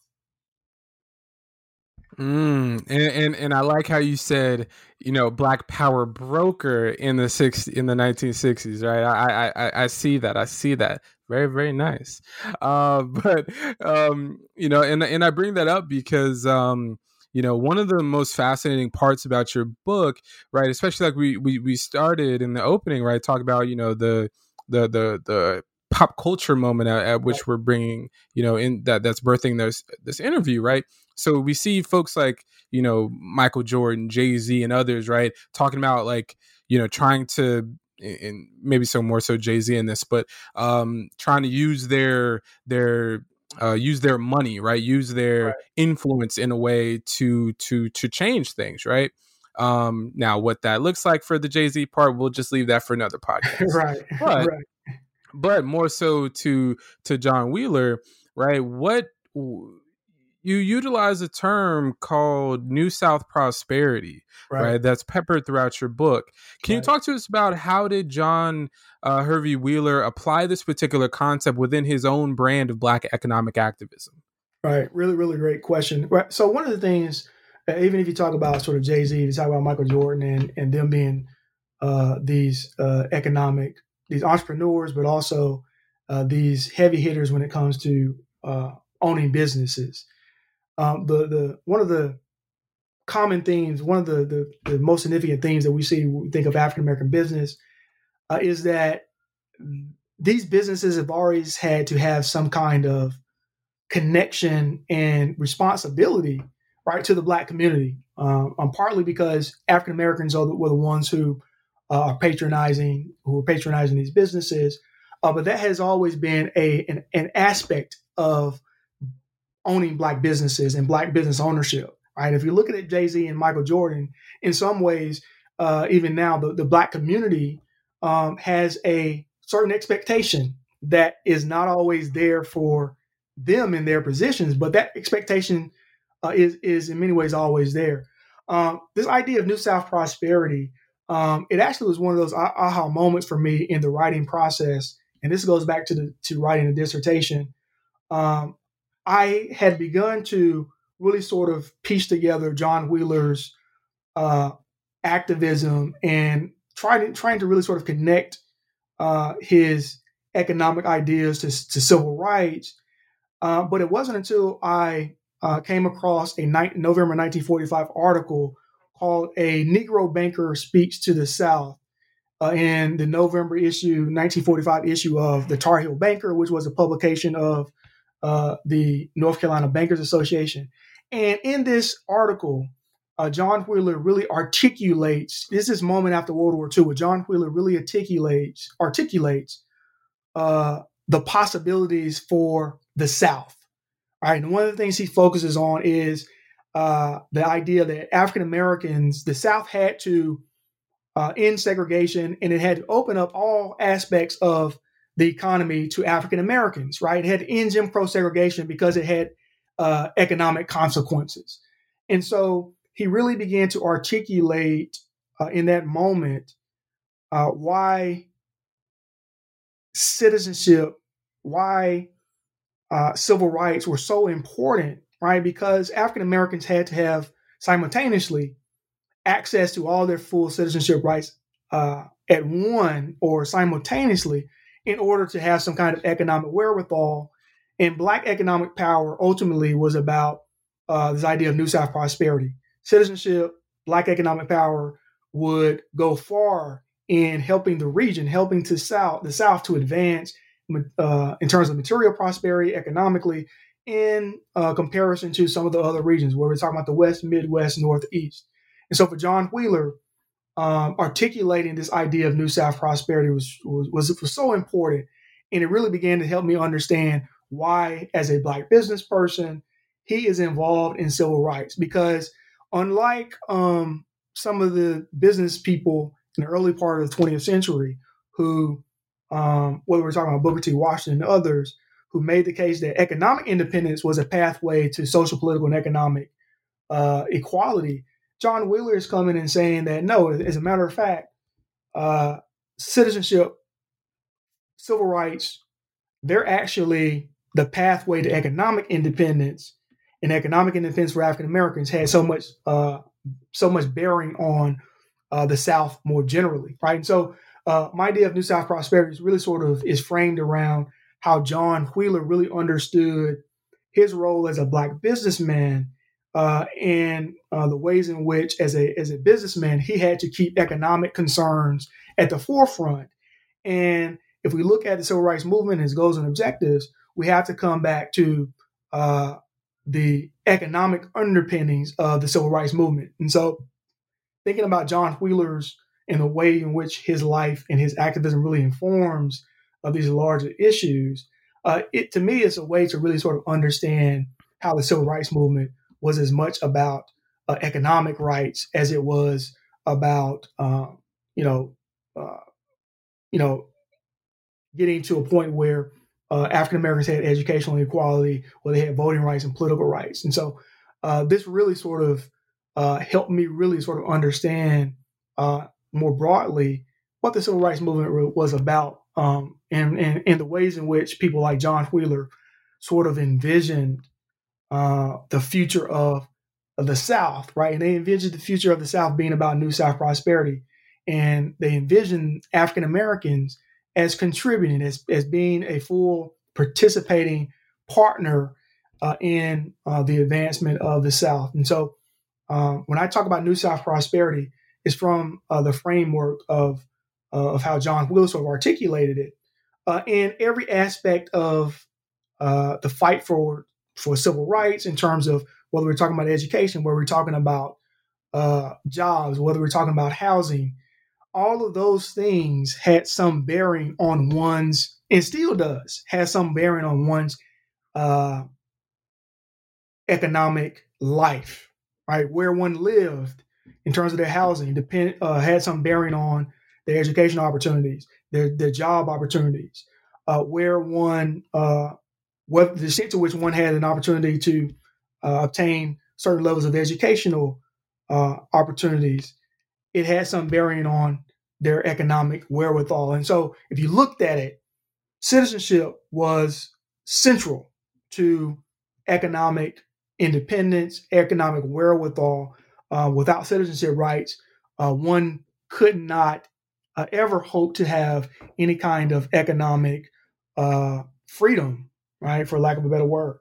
Mm, and, and and I like how you said, you know, Black power broker in the six in the nineteen sixties, right? I, I I see that. I see that. Very, very nice. Uh, but um, you know, and and I bring that up because um, you know, one of the most fascinating parts about your book, right? Especially like we we we started in the opening, right? Talk about, you know, the the the the pop culture moment at, at which we're bringing, you know, in that that's birthing this this interview, right? So we see folks like, you know, Michael Jordan, Jay-Z and others, right, talking about like, you know, trying to, and maybe so more so Jay-Z in this, but um, trying to use their their uh, use their money, right, use their right. influence in a way to to to change things, right? Um, now, what that looks like for the Jay-Z part, we'll just leave that for another podcast, right? But right. but more so to to John Wheeler, right? What you utilize a term called New South prosperity, right? right? That's peppered throughout your book. Can right. you talk to us about how did John uh, Hervey Wheeler apply this particular concept within his own brand of Black economic activism? Right. Really, really great question. Right. So one of the things, uh, even if you talk about sort of Jay-Z, you talk about Michael Jordan and, and them being uh, these uh, economic, these entrepreneurs, but also uh, these heavy hitters when it comes to uh, owning businesses. Um, the the one of the common themes, one of the, the, the most significant themes that we see when we think of African American business uh, is that these businesses have always had to have some kind of connection and responsibility, right, to the Black community. Um, um, partly because African Americans are the, were the ones who uh, are patronizing, who are patronizing these businesses, uh, but that has always been a an, an aspect of owning Black businesses and Black business ownership, right? If you're looking at Jay-Z and Michael Jordan, in some ways, uh, even now, the, the Black community um, has a certain expectation that is not always there for them in their positions, but that expectation uh, is, is in many ways always there. Um, this idea of New South prosperity um, it actually was one of those aha moments for me in the writing process. And this goes back to the to writing a dissertation. Um, I had begun to really sort of piece together John Wheeler's uh, activism and trying to, trying to really sort of connect uh, his economic ideas to, to civil rights. Uh, but it wasn't until I uh, came across a ni- November nineteen forty-five article called "A Negro Banker Speaks to the South" uh, in the November issue, nineteen forty-five issue of the Tar Heel Banker, which was a publication of uh, the North Carolina Bankers Association. And in this article, uh, John Wheeler really articulates, this is moment after World War Two, where John Wheeler really articulates, articulates uh, the possibilities for the South. Right? And one of the things he focuses on is uh, the idea that African Americans, the South had to uh, end segregation, and it had to open up all aspects of the economy to African Americans. Right? It had to end Jim Crow segregation because it had uh, economic consequences. And so he really began to articulate uh, in that moment uh, why citizenship, why uh, civil rights were so important, right? Because African Americans had to have simultaneously access to all their full citizenship rights uh, at one or simultaneously in order to have some kind of economic wherewithal. And Black economic power ultimately was about uh, this idea of New South prosperity. Citizenship, Black economic power would go far in helping the region, helping to South, the South to advance uh, in terms of material prosperity economically in uh, comparison to some of the other regions where we're talking about the West, Midwest, Northeast. And so for John Wheeler, um, articulating this idea of New South prosperity was, was, was, was so important. And it really began to help me understand why, as a Black business person, he is involved in civil rights. Because unlike um, some of the business people in the early part of the twentieth century who, um, whether we're talking about Booker T. Washington and others, who made the case that economic independence was a pathway to social, political, and economic uh, equality, John Wheeler is coming and saying that, no, as a matter of fact, uh, citizenship, civil rights, they're actually the pathway to economic independence, and economic independence for African Americans had so much, uh, so much bearing on uh, the South more generally, right? And so, uh, my idea of New South prosperity is really sort of is framed around how John Wheeler really understood his role as a Black businessman, uh, and uh, the ways in which, as a as a businessman, he had to keep economic concerns at the forefront. And if we look at the civil rights movement, its goals and objectives, we have to come back to uh, the economic underpinnings of the civil rights movement. And so thinking about John Wheeler's and the way in which his life and his activism really informs of these larger issues, uh, it to me is a way to really sort of understand how the civil rights movement was as much about uh, economic rights as it was about, um, you know, uh, you know, getting to a point where uh, African Americans had educational equality, where they had voting rights and political rights. And so uh, this really sort of uh, helped me really sort of understand uh, more broadly what the civil rights movement was about, um, and, and, and the ways in which people like John Wheeler sort of envisioned uh, the future of, of the South, right? And they envisioned the future of the South being about New South prosperity. And they envisioned African Americans as contributing, as, as being a full participating partner uh, in uh, the advancement of the South. And so um, when I talk about New South prosperity, it's from uh, the framework of, uh, of how John Wheeler sort of articulated it uh, in every aspect of uh, the fight for, for civil rights, in terms of whether we're talking about education, whether we're talking about uh, jobs, whether we're talking about housing. All of those things had some bearing on one's, and still does, has some bearing on one's uh, economic life, right? Where one lived in terms of their housing depend, uh, had some bearing on their educational opportunities, their, their job opportunities, uh, where one, uh, what the extent to which one had an opportunity to uh, obtain certain levels of educational uh, opportunities. it had some bearing on their economic wherewithal. And so if you looked at it, citizenship was central to economic independence, economic wherewithal. Uh, without citizenship rights, uh, one could not uh, ever hope to have any kind of economic uh, freedom, right? For lack of a better word.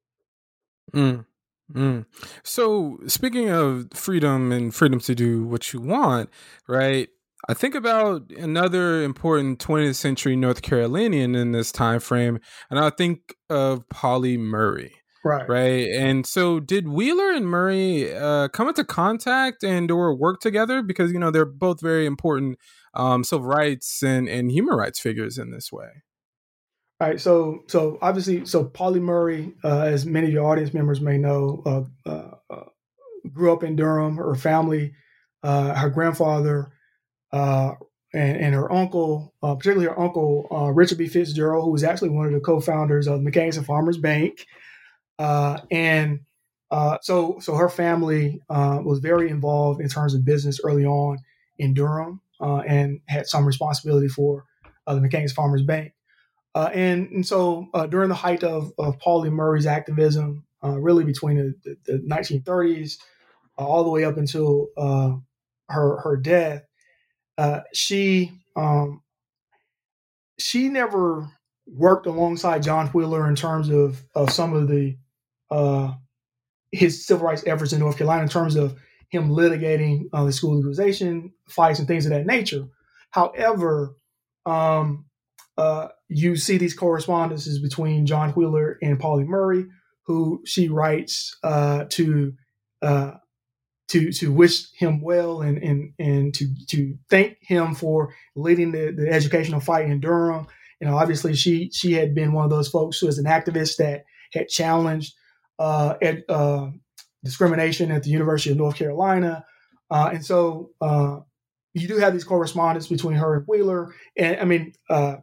Mm, mm. So speaking of freedom and freedom to do what you want, right? I think about another important twentieth century North Carolinian in this time frame, and I think of Pauli Murray. Right. Right. And so did Wheeler and Murray uh, come into contact and or work together? Because, you know, they're both very important um, civil rights and, and human rights figures in this way. All right. So so obviously, so Pauli Murray, uh, as many of your audience members may know, uh, uh, uh, grew up in Durham. Her family, uh, her grandfather uh, and, and her uncle, uh, particularly her uncle, uh, Richard B. Fitzgerald, who was actually one of the co-founders of McCain and Farmers Bank. Uh, and uh, so, so her family uh, was very involved in terms of business early on in Durham, uh, and had some responsibility for uh, the McCain Farmers Bank. Uh, and, and so, uh, during the height of, of Pauli Murray's activism, uh, really between the, the, the nineteen thirties uh, all the way up until uh, her her death, uh, she um, she never worked alongside John Wheeler in terms of of some of the Uh, his civil rights efforts in North Carolina in terms of him litigating uh, the school legalization fights and things of that nature. However, um, uh, you see these correspondences between John Wheeler and Pauli Murray, who she writes uh, to uh, to to wish him well and and and to to thank him for leading the, the educational fight in Durham. You know, obviously she she had been one of those folks who was an activist that had challenged Uh, ed, uh, discrimination at the University of North Carolina. Uh, and so uh, you do have these correspondence between her and Wheeler. And I mean, uh,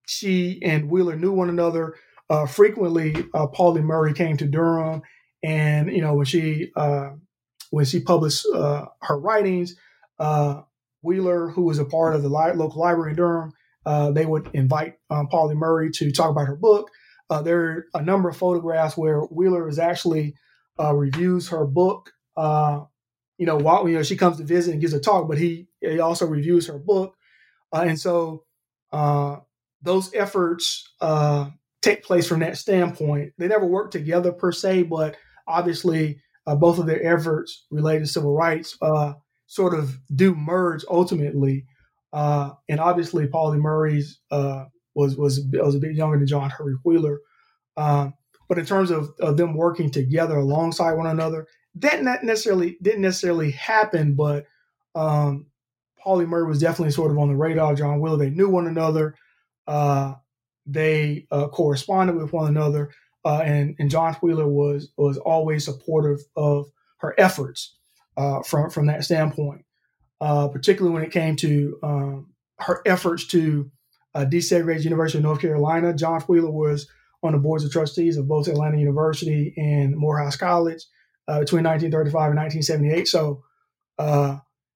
she and Wheeler knew one another. Uh, frequently, uh, Pauli Murray came to Durham, and you know when she uh, when she published uh, her writings, uh, Wheeler, who was a part of the li- local library in Durham, uh, they would invite um, Pauli Murray to talk about her book. Uh, there are a number of photographs where Wheeler is actually uh, reviews her book. Uh, you know, while you know she comes to visit and gives a talk, but he he also reviews her book, uh, and so uh, those efforts uh, take place from that standpoint. They never work together per se, but obviously uh, both of their efforts related to civil rights uh, sort of do merge ultimately. Uh, and obviously, Pauli Murray's uh, was was was a bit younger than John Henry Wheeler. Um, but in terms of, of them working together alongside one another, that not necessarily didn't necessarily happen. But um, Pauli Murray was definitely sort of on the radar of John Wheeler. They knew one another. Uh, they uh, corresponded with one another, uh, and and John Wheeler was was always supportive of her efforts uh, from from that standpoint, uh, particularly when it came to um, her efforts to uh, desegregate the University of North Carolina. John Wheeler was on the boards of trustees of both Atlanta University and Morehouse College uh, between nineteen thirty-five and nineteen seventy-eight. So uh,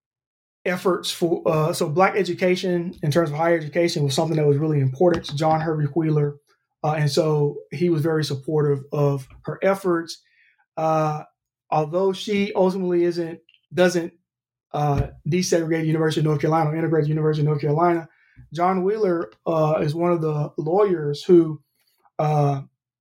efforts for, uh, so Black education in terms of higher education was something that was really important to John Henry Wheeler. Uh, and so he was very supportive of her efforts. Uh, although she ultimately isn't, doesn't uh, desegregate the University of North Carolina or integrate the University of North Carolina, John Wheeler uh, is one of the lawyers who Uh,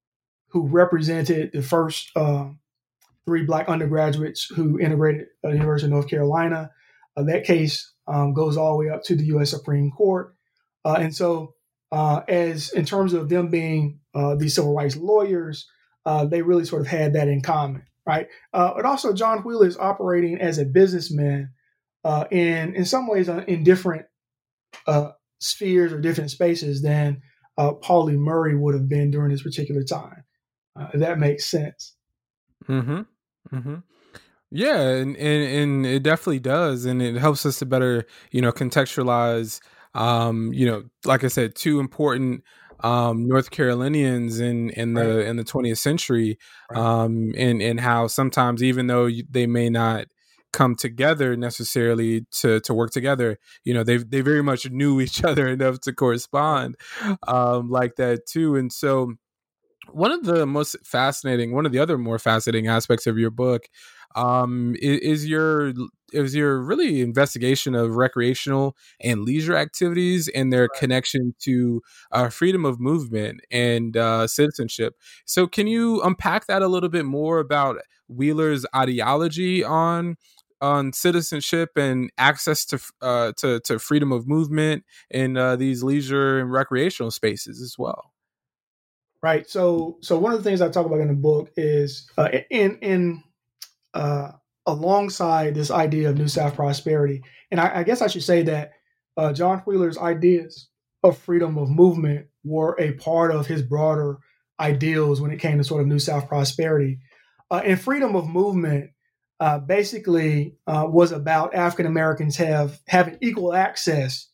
who represented the first uh, three Black undergraduates who integrated uh, the University of North Carolina. Uh, that case um, goes all the way up to the U S Supreme Court. Uh, and so uh, as in terms of them being uh, these civil rights lawyers, uh, they really sort of had that in common, right? Uh, but also John Wheeler is operating as a businessman uh, in, in some ways uh, in different uh, spheres or different spaces than Uh, Pauli Murray would have been during this particular time. Uh, if that makes sense. Mm-hmm. Mm-hmm. Yeah, and, and and it definitely does, and it helps us to better, you know, contextualize, um, you know, like I said, two important um, North Carolinians in in the Right. in the twentieth century, Right. um, and and how sometimes even though you, they may not come together necessarily to to work together. You know, they they very much knew each other enough to correspond um, like that too. And so one of the most fascinating, one of the other more fascinating aspects of your book um, is, is your is your really investigation of recreational and leisure activities and their connection to uh, freedom of movement and uh, citizenship. So, can you unpack that a little bit more about Wheeler's ideology on on citizenship and access to uh, to, to freedom of movement in uh, these leisure and recreational spaces as well? Right. So, so one of the things I talk about in the book is uh, in in uh, alongside this idea of New South prosperity, and I, I guess I should say that uh, John Wheeler's ideas of freedom of movement were a part of his broader ideals when it came to sort of New South prosperity. Uh, and freedom of movement uh, basically uh, was about African Americans have having equal access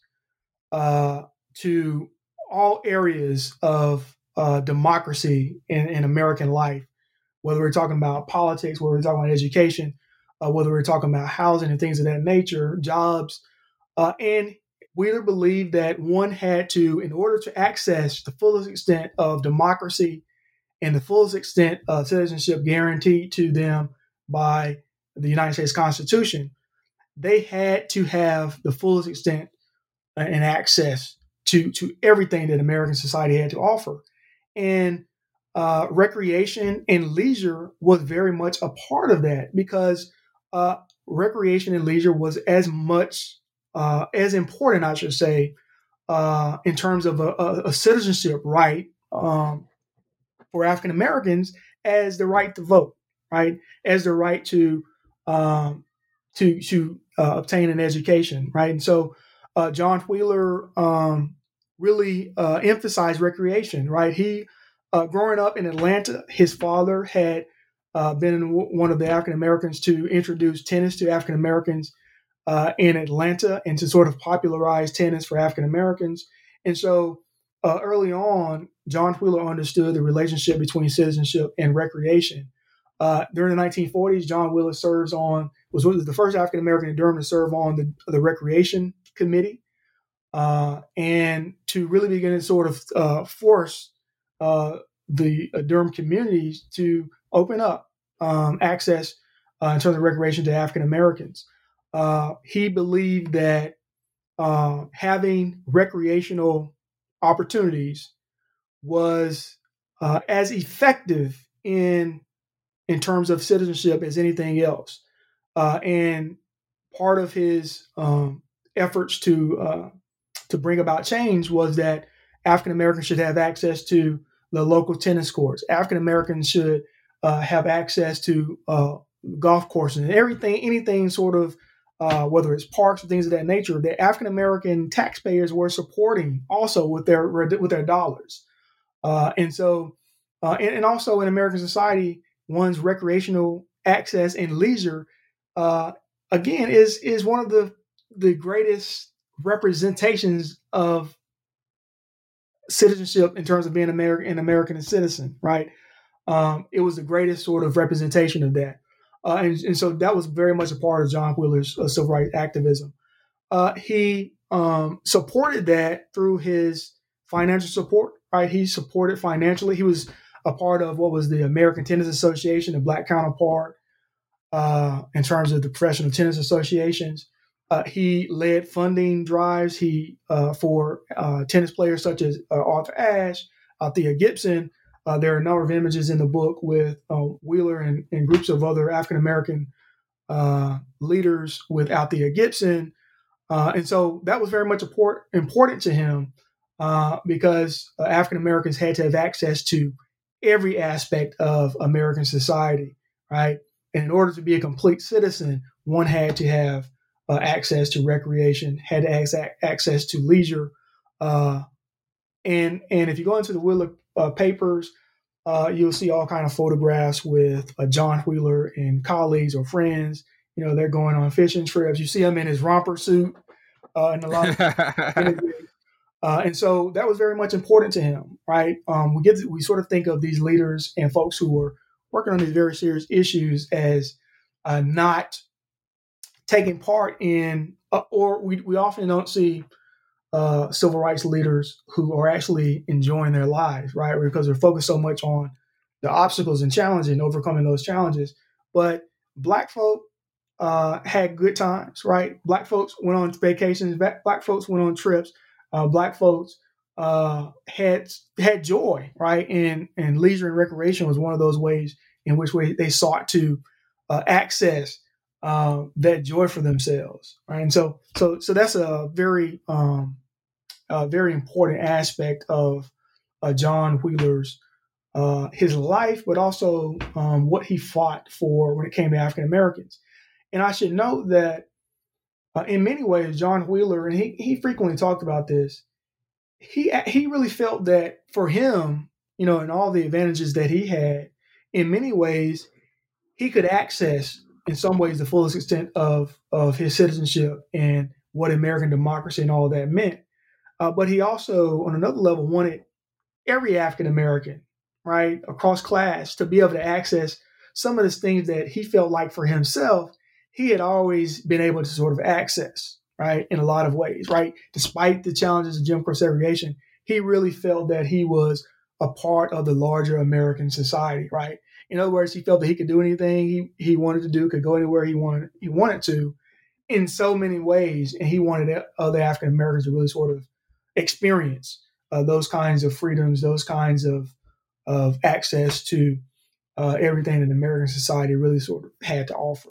uh, to all areas of uh, democracy in, in American life, whether we're talking about politics, whether we're talking about education, uh, whether we're talking about housing and things of that nature, jobs. Uh, and Wheeler believed that one had to, in order to access the fullest extent of democracy and the fullest extent of citizenship guaranteed to them by the United States Constitution, they had to have the fullest extent and access to, to everything that American society had to offer. And uh, recreation and leisure was very much a part of that, because uh, recreation and leisure was as much, uh, as important, I should say, uh, in terms of a, a, a citizenship right um, for African Americans as the right to vote, right, as the right to um, to to uh, obtain an education, right. And so uh, John Wheeler um, really uh, emphasized recreation, right. He uh, growing up in Atlanta, his father had uh, been w- one of the African Americans to introduce tennis to African Americans uh, in Atlanta and to sort of popularize tennis for African Americans. And so uh, early on, John Wheeler understood the relationship between citizenship and recreation. Uh, during the nineteen forties, John Wheeler serves on was was the first African American in Durham to serve on the, the Recreation Committee, uh, and to really begin to sort of uh, force uh, the uh, Durham communities to open up um, access uh, in terms of recreation to African Americans. Uh, he believed that uh, having recreational opportunities was uh, as effective in in terms of citizenship as anything else. Uh, and part of his um, efforts to uh, to bring about change was that African Americans should have access to the local tennis courts. African Americans should uh, have access to uh, golf courses and everything, anything sort of, uh, whether it's parks or things of that nature, that African American taxpayers were supporting also with their with their dollars. Uh, and so, uh, and, and also in American society, one's recreational access and leisure, uh, again, is is one of the the greatest representations of citizenship in terms of being American, an American citizen, right? Um, it was the greatest sort of representation of that, uh, and, and so that was very much a part of John Wheeler's uh, civil rights activism. Uh, he um, supported that through his financial support, right? He supported financially. He was a part of what was the American Tennis Association, the black counterpart, uh, in terms of the professional tennis associations. Uh, he led funding drives he uh, for uh, tennis players such as uh, Arthur Ashe, Althea Gibson. Uh, there are a number of images in the book with uh, Wheeler and, and groups of other African-American uh, leaders with Althea Gibson. Uh, and so that was very much important, important to him uh, because uh, African-Americans had to have access to every aspect of American society, right? And in order to be a complete citizen, one had to have uh, access to recreation, had to have access to leisure. Uh, and and if you go into the Wheeler uh, papers, uh, you'll see all kind of photographs with uh, John Wheeler and colleagues or friends. You know, they're going on fishing trips. You see him in his romper suit uh, and a lot of imagery. Uh, and so that was very much important to him, right? Um, we get to, we sort of think of these leaders and folks who were working on these very serious issues as uh, not taking part in, uh, or we, we often don't see uh, civil rights leaders who are actually enjoying their lives, right? Because they're focused so much on the obstacles and challenges and overcoming those challenges. But Black folk uh, had good times, right? Black folks went on vacations. Black folks went on trips. Uh, black folks uh, had had joy, right? And and leisure and recreation was one of those ways in which way they sought to uh, access uh, that joy for themselves, right? And so so so that's a very um, a very important aspect of uh, John Wheeler's uh, his life, but also um, what he fought for when it came to African Americans. And I should note that uh, in many ways, John Wheeler, and he, he frequently talked about this, he he really felt that for him, you know, and all the advantages that he had, in many ways, he could access, in some ways, the fullest extent of, of his citizenship and what American democracy and all that meant. Uh, but he also, on another level, wanted every African American, right, across class, to be able to access some of the things that he felt like for himself he had always been able to sort of access, right, in a lot of ways, right? Despite the challenges of Jim Crow segregation, he really felt that he was a part of the larger American society, right? In other words, he felt that he could do anything he, he wanted to do, could go anywhere he wanted he wanted to in so many ways, and he wanted other African Americans to really sort of experience uh, those kinds of freedoms, those kinds of of access to uh, everything that American society really sort of had to offer.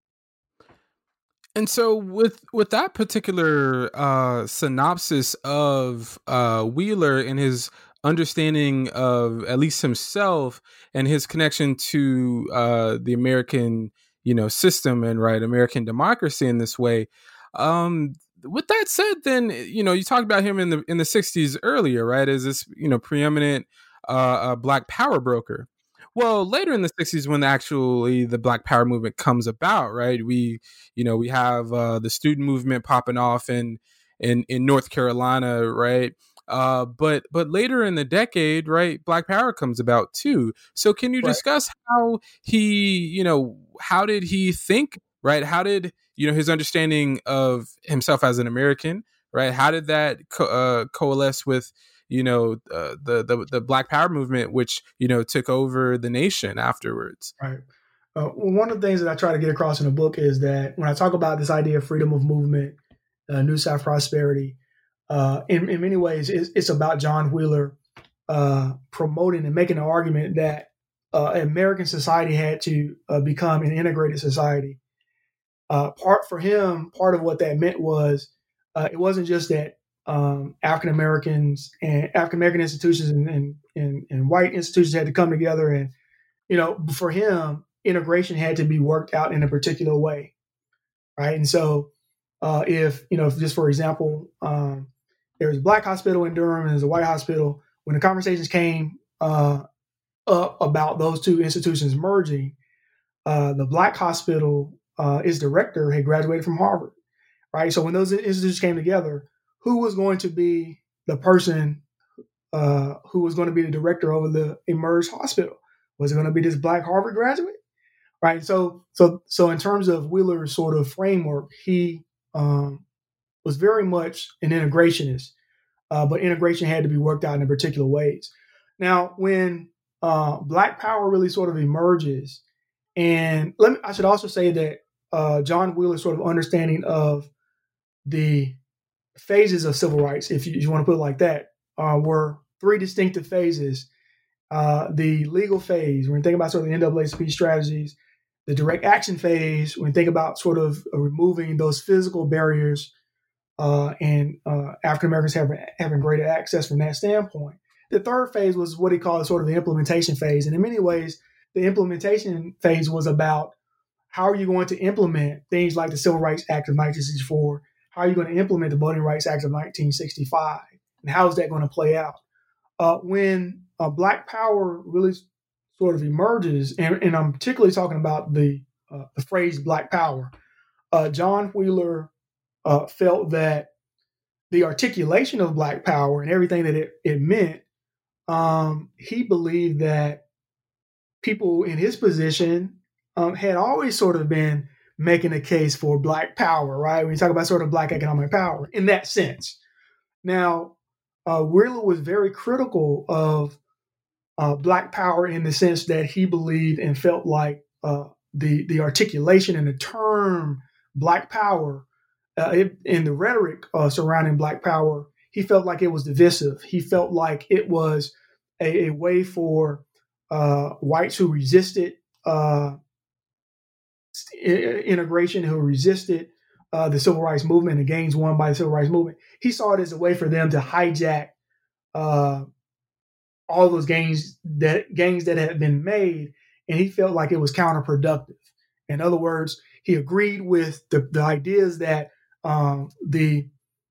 And so with with that particular uh, synopsis of uh, Wheeler and his understanding of at least himself and his connection to uh, the American, you know, system and right American democracy in this way. Um, with that said, then, you know, you talked about him in the in the sixties earlier, right? As this, you know, preeminent uh, uh, Black power broker. Well, later in the sixties, when actually the Black Power movement comes about, right? We, you know, we have uh, the student movement popping off in in in North Carolina, right? Uh, but but later in the decade, right, Black Power comes about too. So can you Right. discuss how he, you know, how did he think, right? How did, you know, his understanding of himself as an American, right? How did that co- uh, coalesce with, you know, uh, the, the the Black Power movement, which, you know, took over the nation afterwards? Right. Uh, well, one of the things that I try to get across in the book is that when I talk about this idea of freedom of movement, uh, New South prosperity, uh, in, in many ways, it's, it's about John Wheeler uh, promoting and making an argument that uh, American society had to uh, become an integrated society. Uh, part for him, part of what that meant was uh, it wasn't just that um, African Americans and African American institutions and, and, and, and white institutions had to come together. And, you know, for him, integration had to be worked out in a particular way. Right. And so uh, if, you know, if just for example, um, there was a Black hospital in Durham and there's a white hospital, when the conversations came uh, up about those two institutions merging, uh, the Black hospital, uh, its director had graduated from Harvard. Right. So when those institutions came together, who was going to be the person uh, who was going to be the director over the emerged hospital? Was it going to be this Black Harvard graduate? Right. So, so, so in terms of Wheeler's sort of framework, he um, was very much an integrationist, uh, but integration had to be worked out in particular ways. Now, when uh, Black Power really sort of emerges, and let me, I should also say that uh, John Wheeler's sort of understanding of the phases of civil rights, if you, if you want to put it like that, uh, were three distinctive phases. Uh, the legal phase, when you think about sort of the N double A C P strategies, the direct action phase, when you think about sort of uh, removing those physical barriers uh, and uh, African Americans having, having greater access from that standpoint. The third phase was what he called sort of the implementation phase. And in many ways, the implementation phase was about how are you going to implement things like the Civil Rights Act of nineteen sixty-four? How are you going to implement the Voting Rights Act of nineteen sixty-five? And how is that going to play out? Uh, when uh, Black Power really sort of emerges, and, and I'm particularly talking about the uh, the phrase Black Power, uh, John Wheeler uh, felt that the articulation of Black Power and everything that it, it meant, um, he believed that people in his position um, had always sort of been making a case for Black power, right? When you talk about sort of Black economic power in that sense. Now, uh, Wheeler was very critical of uh, Black power in the sense that he believed and felt like uh, the the articulation and the term Black power uh, it, and the rhetoric uh, surrounding Black power, he felt like it was divisive. He felt like it was a, a way for uh, whites who resisted uh, integration, who resisted uh, the civil rights movement, the gains won by the civil rights movement. He saw it as a way for them to hijack uh, all those gains that gains that had been made, and he felt like it was counterproductive. In other words, he agreed with the, the ideas that um, the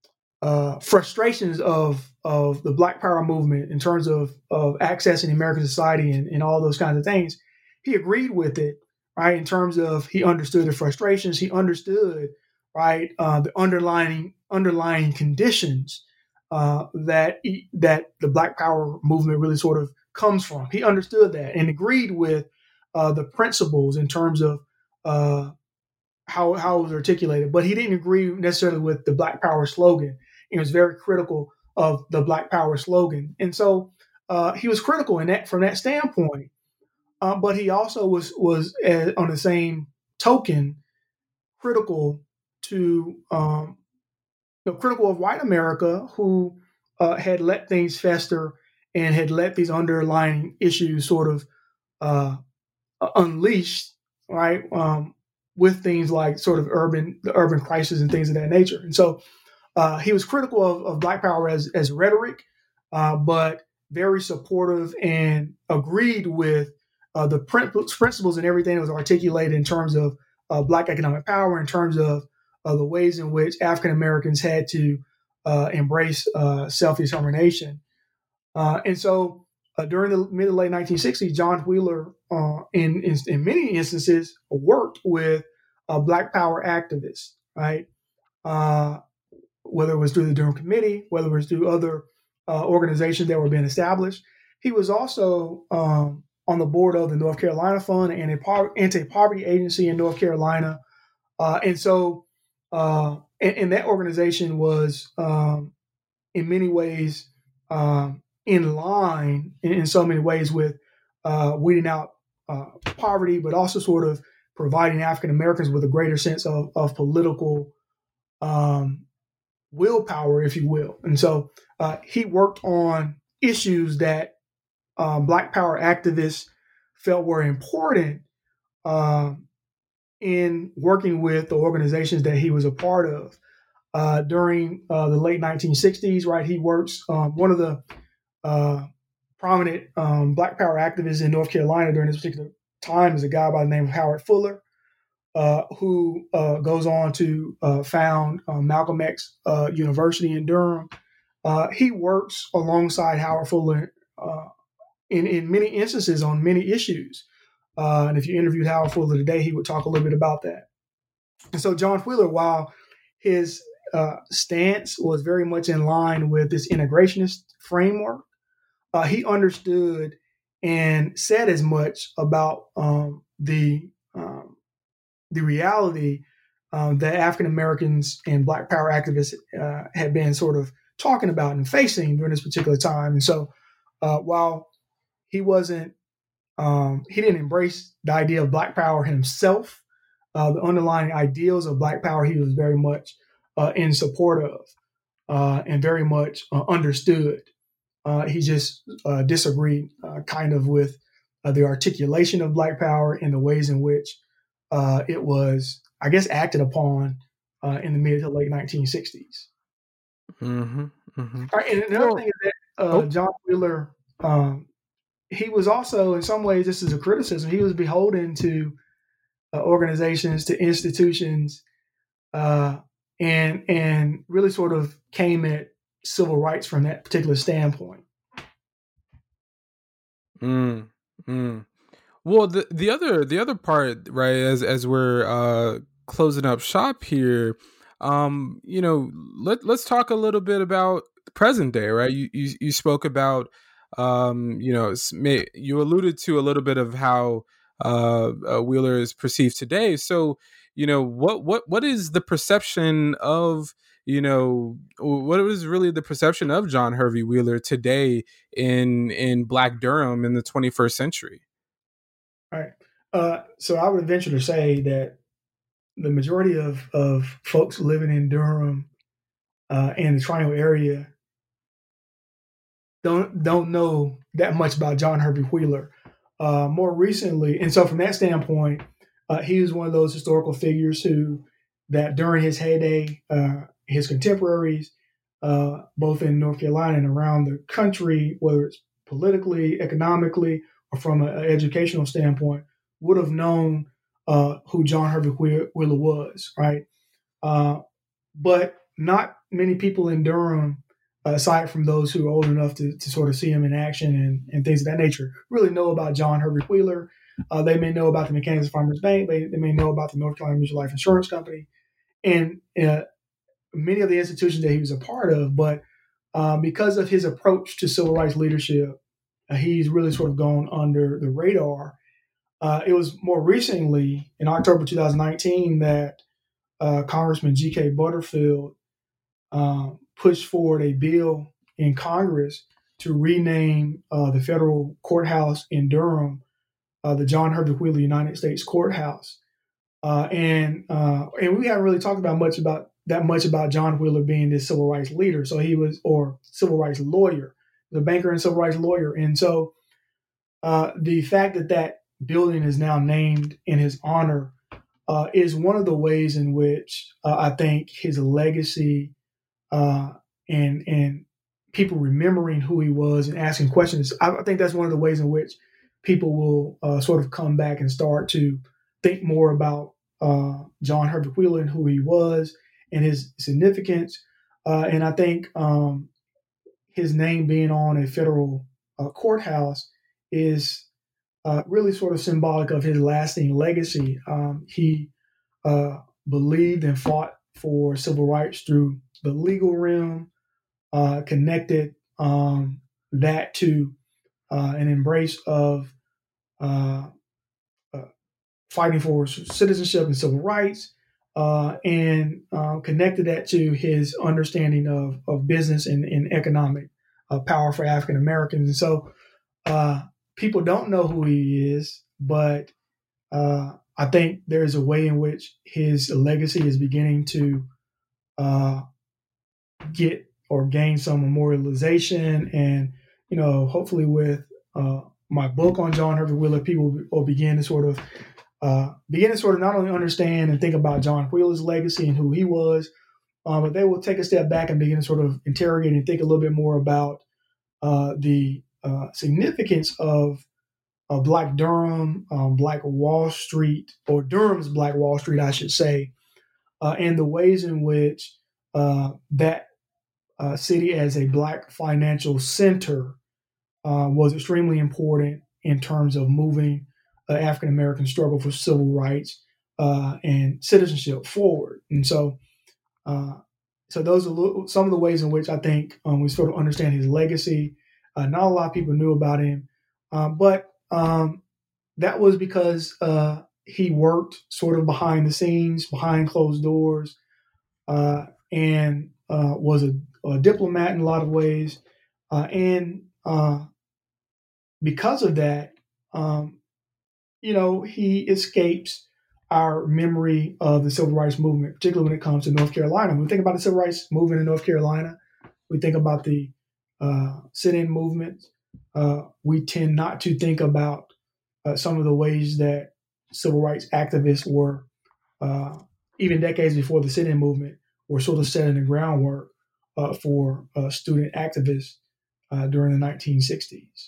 uh, frustrations of of the Black Power movement in terms of of accessing American society and, and all those kinds of things. He agreed with it, right? In terms of he understood the frustrations, he understood, right, uh, the underlying underlying conditions uh, that that the Black Power movement really sort of comes from. He understood that and agreed with uh, the principles in terms of uh, how how it was articulated, but he didn't agree necessarily with the Black Power slogan. He was very critical of the Black Power slogan, and so uh, he was critical in that from that standpoint. Uh, but he also was was uh, on the same token critical to um, you know, critical of white America, who uh, had let things fester and had let these underlying issues sort of uh, unleashed, right? Um, with things like sort of urban the urban crisis and things of that nature, and so. Uh, he was critical of, of Black Power as, as rhetoric, uh, but very supportive and agreed with uh, the principles and everything that was articulated in terms of uh, Black economic power, in terms of uh, the ways in which African Americans had to uh, embrace uh, self-determination. Uh, and so uh, during the mid to late nineteen sixties, John Wheeler, uh, in, in, in many instances, worked with uh, Black Power activists, right? Uh, whether it was through the Durham Committee, whether it was through other uh, organizations that were being established. He was also um, on the board of the North Carolina Fund and an anti-poverty agency in North Carolina. Uh, and so, uh, and, and that organization was um, in many ways um, in line in, in so many ways with uh, weeding out uh, poverty, but also sort of providing African Americans with a greater sense of, of political um, willpower, if you will. And so uh, he worked on issues that um, Black Power activists felt were important uh, in working with the organizations that he was a part of. Uh, during uh, the late nineteen sixties, right, he works, um, one of the uh, prominent um, Black Power activists in North Carolina during this particular time is a guy by the name of Howard Fuller. Uh, who uh, goes on to uh, found uh, Malcolm X uh, University in Durham. Uh, he works alongside Howard Fuller uh, in, in many instances on many issues. Uh, and if you interviewed Howard Fuller today, he would talk a little bit about that. And so John Wheeler, while his uh, stance was very much in line with this integrationist framework, uh, he understood and said as much about um, the um, the reality um, that African Americans and Black Power activists uh, had been sort of talking about and facing during this particular time. And so uh, while he wasn't, um, he didn't embrace the idea of Black Power himself, uh, the underlying ideals of Black Power, he was very much uh, in support of uh, and very much uh, understood. Uh, he just uh, disagreed uh, kind of with uh, the articulation of Black Power and the ways in which Uh, it was, I guess, acted upon uh, in the mid to late nineteen sixties. Mm-hmm, mm-hmm. All right, and another well, thing is that uh, oh. John Wheeler, um, he was also, in some ways, this is a criticism, he was beholden to uh, organizations, to institutions, uh, and and really sort of came at civil rights from that particular standpoint. Mm, mm. Well, the the other the other part, right, as as we're uh, closing up shop here, um, you know, let let's talk a little bit about the present day, right? You you, you spoke about, um, you know, you alluded to a little bit of how uh, uh, Wheeler is perceived today. So, you know, what what what is the perception of, you know, what is really the perception of John Hervey Wheeler today in in Black Durham in the twenty-first century? All right. Uh, so I would venture to say that the majority of, of folks living in Durham uh, and the Triangle area don't don't know that much about John Hervey Wheeler. Uh, more recently, and so from that standpoint, uh, he was one of those historical figures who, that during his heyday, uh, his contemporaries, uh, both in North Carolina and around the country, whether it's politically, economically, or from an educational standpoint, would have known uh, who John Hervey Wheeler was, right? Uh, but not many people in Durham, aside from those who are old enough to, to sort of see him in action and, and things of that nature, really know about John Hervey Wheeler. Uh, they may know about the Mechanics Farmers Bank. They, they may know about the North Carolina Mutual Life Insurance Company and uh, many of the institutions that he was a part of. But uh, because of his approach to civil rights leadership, uh, he's really sort of gone under the radar. Uh, it was more recently, in October twenty nineteen, that uh, Congressman G K Butterfield uh, pushed forward a bill in Congress to rename uh, the federal courthouse in Durham uh, the John Hervey Wheeler United States Courthouse. Uh, and uh, and we haven't really talked about much about that much about John Wheeler being this civil rights leader. So he was, or civil rights lawyer, the banker and civil rights lawyer. And so uh, the fact that that building is now named in his honor uh, is one of the ways in which uh, I think his legacy uh, and and people remembering who he was and asking questions. I, I think that's one of the ways in which people will uh, sort of come back and start to think more about uh, John Hervey Wheeler and who he was and his significance. Uh, and I think um, his name being on a federal uh, courthouse is uh, really sort of symbolic of his lasting legacy. Um, he uh, believed and fought for civil rights through the legal realm, uh, connected um, that to uh, an embrace of uh, uh, fighting for citizenship and civil rights, uh, and uh, connected that to his understanding of, of business and, and economic uh, power for African Americans. And so uh, people don't know who he is, but uh, I think there's a way in which his legacy is beginning to uh, get or gain some memorialization. And, you know, hopefully with uh, my book on John Hervey Wheeler, people will begin to sort of uh, begin to sort of not only understand and think about John Wheeler's legacy and who he was, um, but they will take a step back and begin to sort of interrogate and think a little bit more about uh, the uh, significance of uh, Black Durham, um, Black Wall Street, or Durham's Black Wall Street, I should say, uh, and the ways in which uh, that uh, city as a Black financial center uh, was extremely important in terms of moving uh, African American struggle for civil rights uh, and citizenship forward. And so, uh, so those are little, some of the ways in which I think um, we sort of understand his legacy. Uh, not a lot of people knew about him, um, but um, that was because uh, he worked sort of behind the scenes, behind closed doors, uh, and uh, was a, a diplomat in a lot of ways. Uh, and uh, because of that, um, you know, he escapes our memory of the civil rights movement, particularly when it comes to North Carolina. When we think about the civil rights movement in North Carolina, we think about the uh, sit-in movement. Uh, we tend not to think about uh, some of the ways that civil rights activists were, uh, even decades before the sit-in movement, were sort of setting the groundwork uh, for uh, student activists uh, during the nineteen sixties.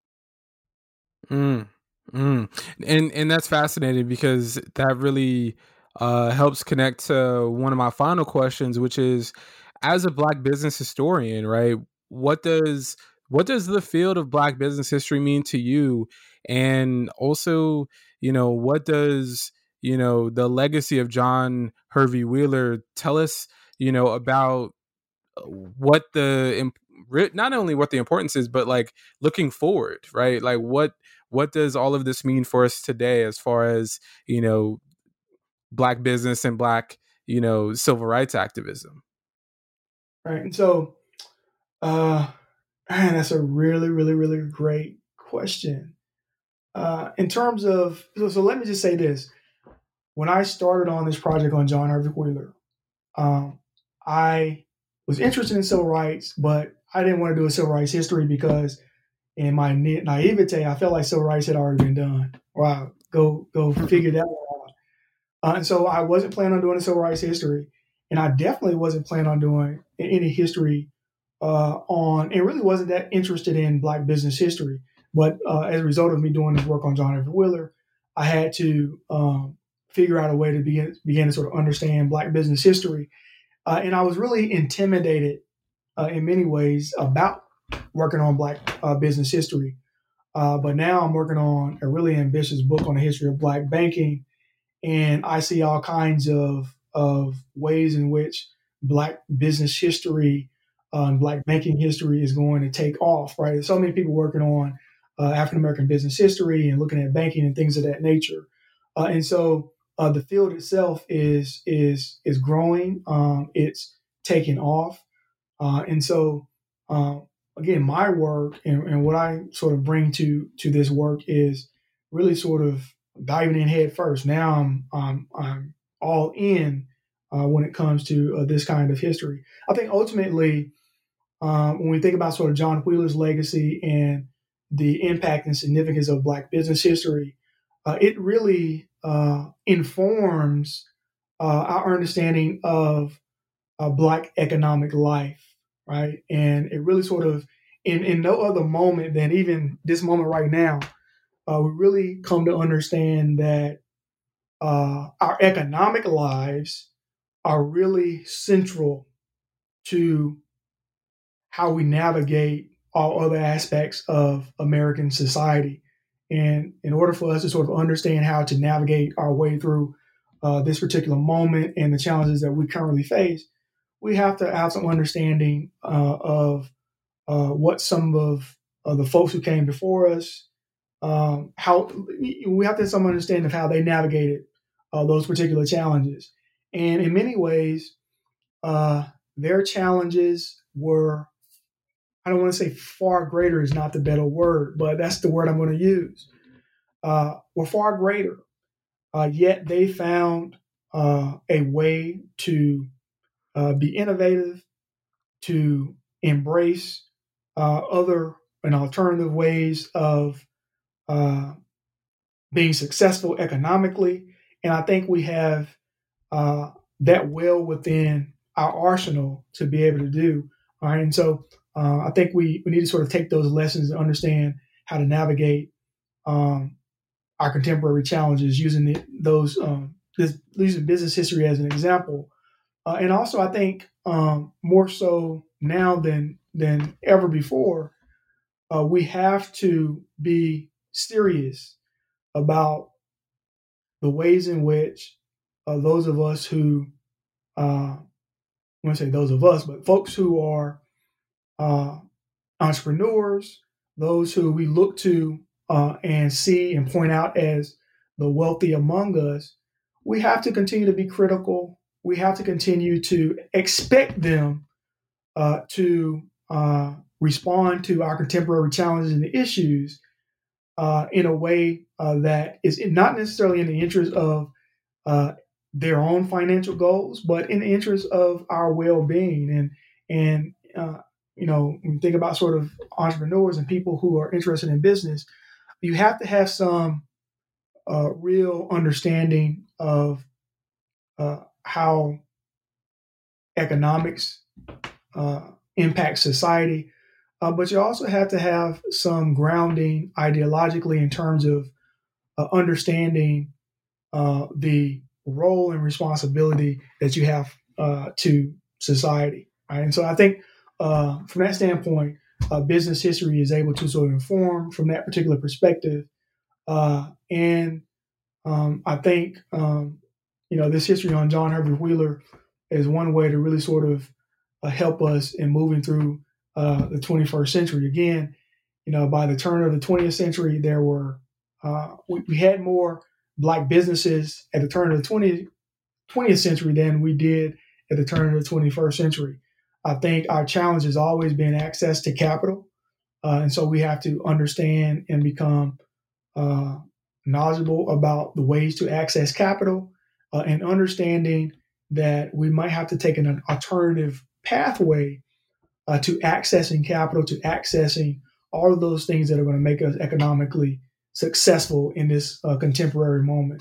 Mm, mm. And and that's fascinating because that really uh, helps connect to one of my final questions, which is, as a Black business historian, right? What does what does the field of Black business history mean to you? And also, you know, what does, you know, the legacy of John Hervey Wheeler tell us, you know, about what the, not only what the importance is, but like looking forward, right? Like what, what does all of this mean for us today as far as, you know, Black business and Black, you know, civil rights activism? Right. And so, uh, man, that's a really, really, really great question. Uh, in terms of, so, so let me just say this. When I started on this project on John Herbert Wheeler, um, I was interested in civil rights, but I didn't want to do a civil rights history because in my na- naivete, I felt like civil rights had already been done. Wow, go go figure that one out. Uh, and so I wasn't planning on doing a civil rights history, and I definitely wasn't planning on doing any history uh, on, and really wasn't that interested in Black business history. But uh, as a result of me doing this work on John Herbert Wheeler, I had to um, figure out a way to begin begin to sort of understand Black business history. Uh, and I was really intimidated uh, in many ways about working on Black uh, business history. Uh, but now I'm working on a really ambitious book on the history of Black banking. And I see all kinds of, of ways in which Black business history uh, and Black banking history is going to take off, right? There's so many people working on uh, African-American business history and looking at banking and things of that nature. Uh, and so Uh, the field itself is is is growing. Um, it's taking off, uh, and so uh, again, my work and, and what I sort of bring to to this work is really sort of diving in head first. Now I'm I'm, I'm all in uh, when it comes to uh, this kind of history. I think ultimately, um, when we think about sort of John Wheeler's legacy and the impact and significance of Black business history, uh, it really uh, informs uh, our understanding of uh, Black economic life, right? And it really sort of, in, in no other moment than even this moment right now, uh, we really come to understand that uh, our economic lives are really central to how we navigate all other aspects of American society. And in order for us to sort of understand how to navigate our way through uh, this particular moment and the challenges that we currently face, we have to have some understanding uh, of uh, what some of uh, the folks who came before us, um, how we have to have some understanding of how they navigated uh, those particular challenges. And in many ways, uh, their challenges were, I don't want to say far greater is not the better word, but that's the word I'm going to use, uh, were far greater. Uh, yet they found uh, a way to uh, be innovative, to embrace uh, other and alternative ways of uh, being successful economically. And I think we have uh, that well within our arsenal to be able to do. All right. And so uh, I think we, we need to sort of take those lessons and understand how to navigate um, our contemporary challenges using the, those, um, this, using business history as an example. Uh, and also, I think um, more so now than than ever before, uh, we have to be serious about the ways in which uh, those of us who, uh, I want to say those of us, but folks who are uh, entrepreneurs, those who we look to uh, and see and point out as the wealthy among us, we have to continue to be critical. We have to continue to expect them uh, to uh, respond to our contemporary challenges and issues uh, in a way uh, that is not necessarily in the interest of uh, their own financial goals, but in the interest of our well-being. And and uh, you know, when you think about sort of entrepreneurs and people who are interested in business, you have to have some uh, real understanding of uh, how economics uh, impact society, uh, but you also have to have some grounding ideologically in terms of uh, understanding uh, the role and responsibility that you have uh, to society. Right? And so I think uh, from that standpoint, uh, business history is able to sort of inform from that particular perspective. Uh, and um, I think, um, you know, this history on John Herbert Wheeler is one way to really sort of uh, help us in moving through uh, the twenty-first century. Again, you know, by the turn of the twentieth century, there were, uh, we, we had more Black businesses at the turn of the twentieth twentieth century than we did at the turn of the twenty-first century. I think our challenge has always been access to capital. Uh, and so we have to understand and become uh, knowledgeable about the ways to access capital uh, and understanding that we might have to take an alternative pathway uh, to accessing capital, to accessing all of those things that are going to make us economically successful in this uh, contemporary moment.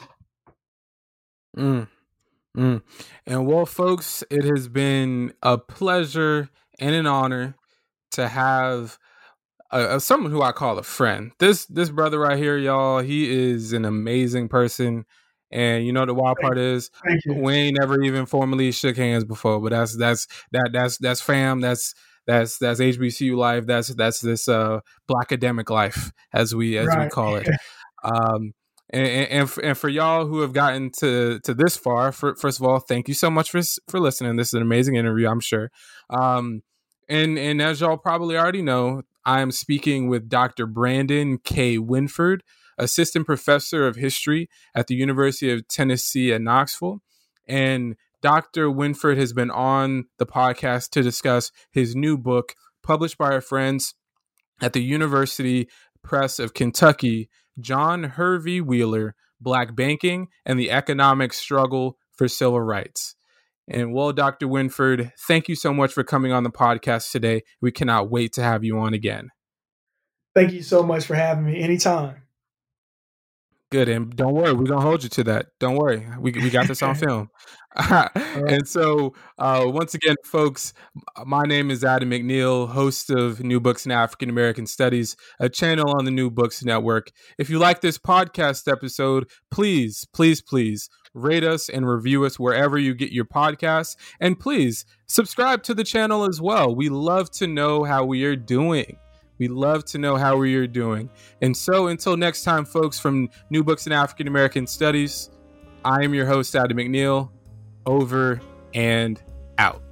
Mm, mm. And well, folks, it has been a pleasure and an honor to have uh, someone who I call a friend. This this brother right here, y'all, he is an amazing person. And you know the wild part is we ain't never even formally shook hands before, but that's that's that that's that's fam. That's that's that's H B C U life. That's that's this uh, Black academic life, as we as right. we call it. Um, and and for, and for y'all who have gotten to to this far, for, first of all, thank you so much for for listening. This is an amazing interview, I'm sure. Um, and and as y'all probably already know, I am speaking with Doctor Brandon K. Winford, Assistant Professor of History at the University of Tennessee at Knoxville. And Doctor Winford has been on the podcast to discuss his new book, published by our friends at the University Press of Kentucky, John Hervey Wheeler, Black Banking and the Economic Struggle for Civil Rights. And well, Doctor Winford, thank you so much for coming on the podcast today. We cannot wait to have you on again. Thank you so much for having me anytime. Good. And don't worry, we're going to hold you to that. Don't worry. We we got this on film. Right. And so uh, once again, folks, my name is Adam McNeil, host of New Books in African American Studies, a channel on the New Books Network. If you like this podcast episode, please, please, please rate us and review us wherever you get your podcasts. And please subscribe to the channel as well. We love to know how we are doing. We love to know how we are doing. And so until next time, folks, from New Books in African American Studies, I am your host, Adam McNeil. Over and out.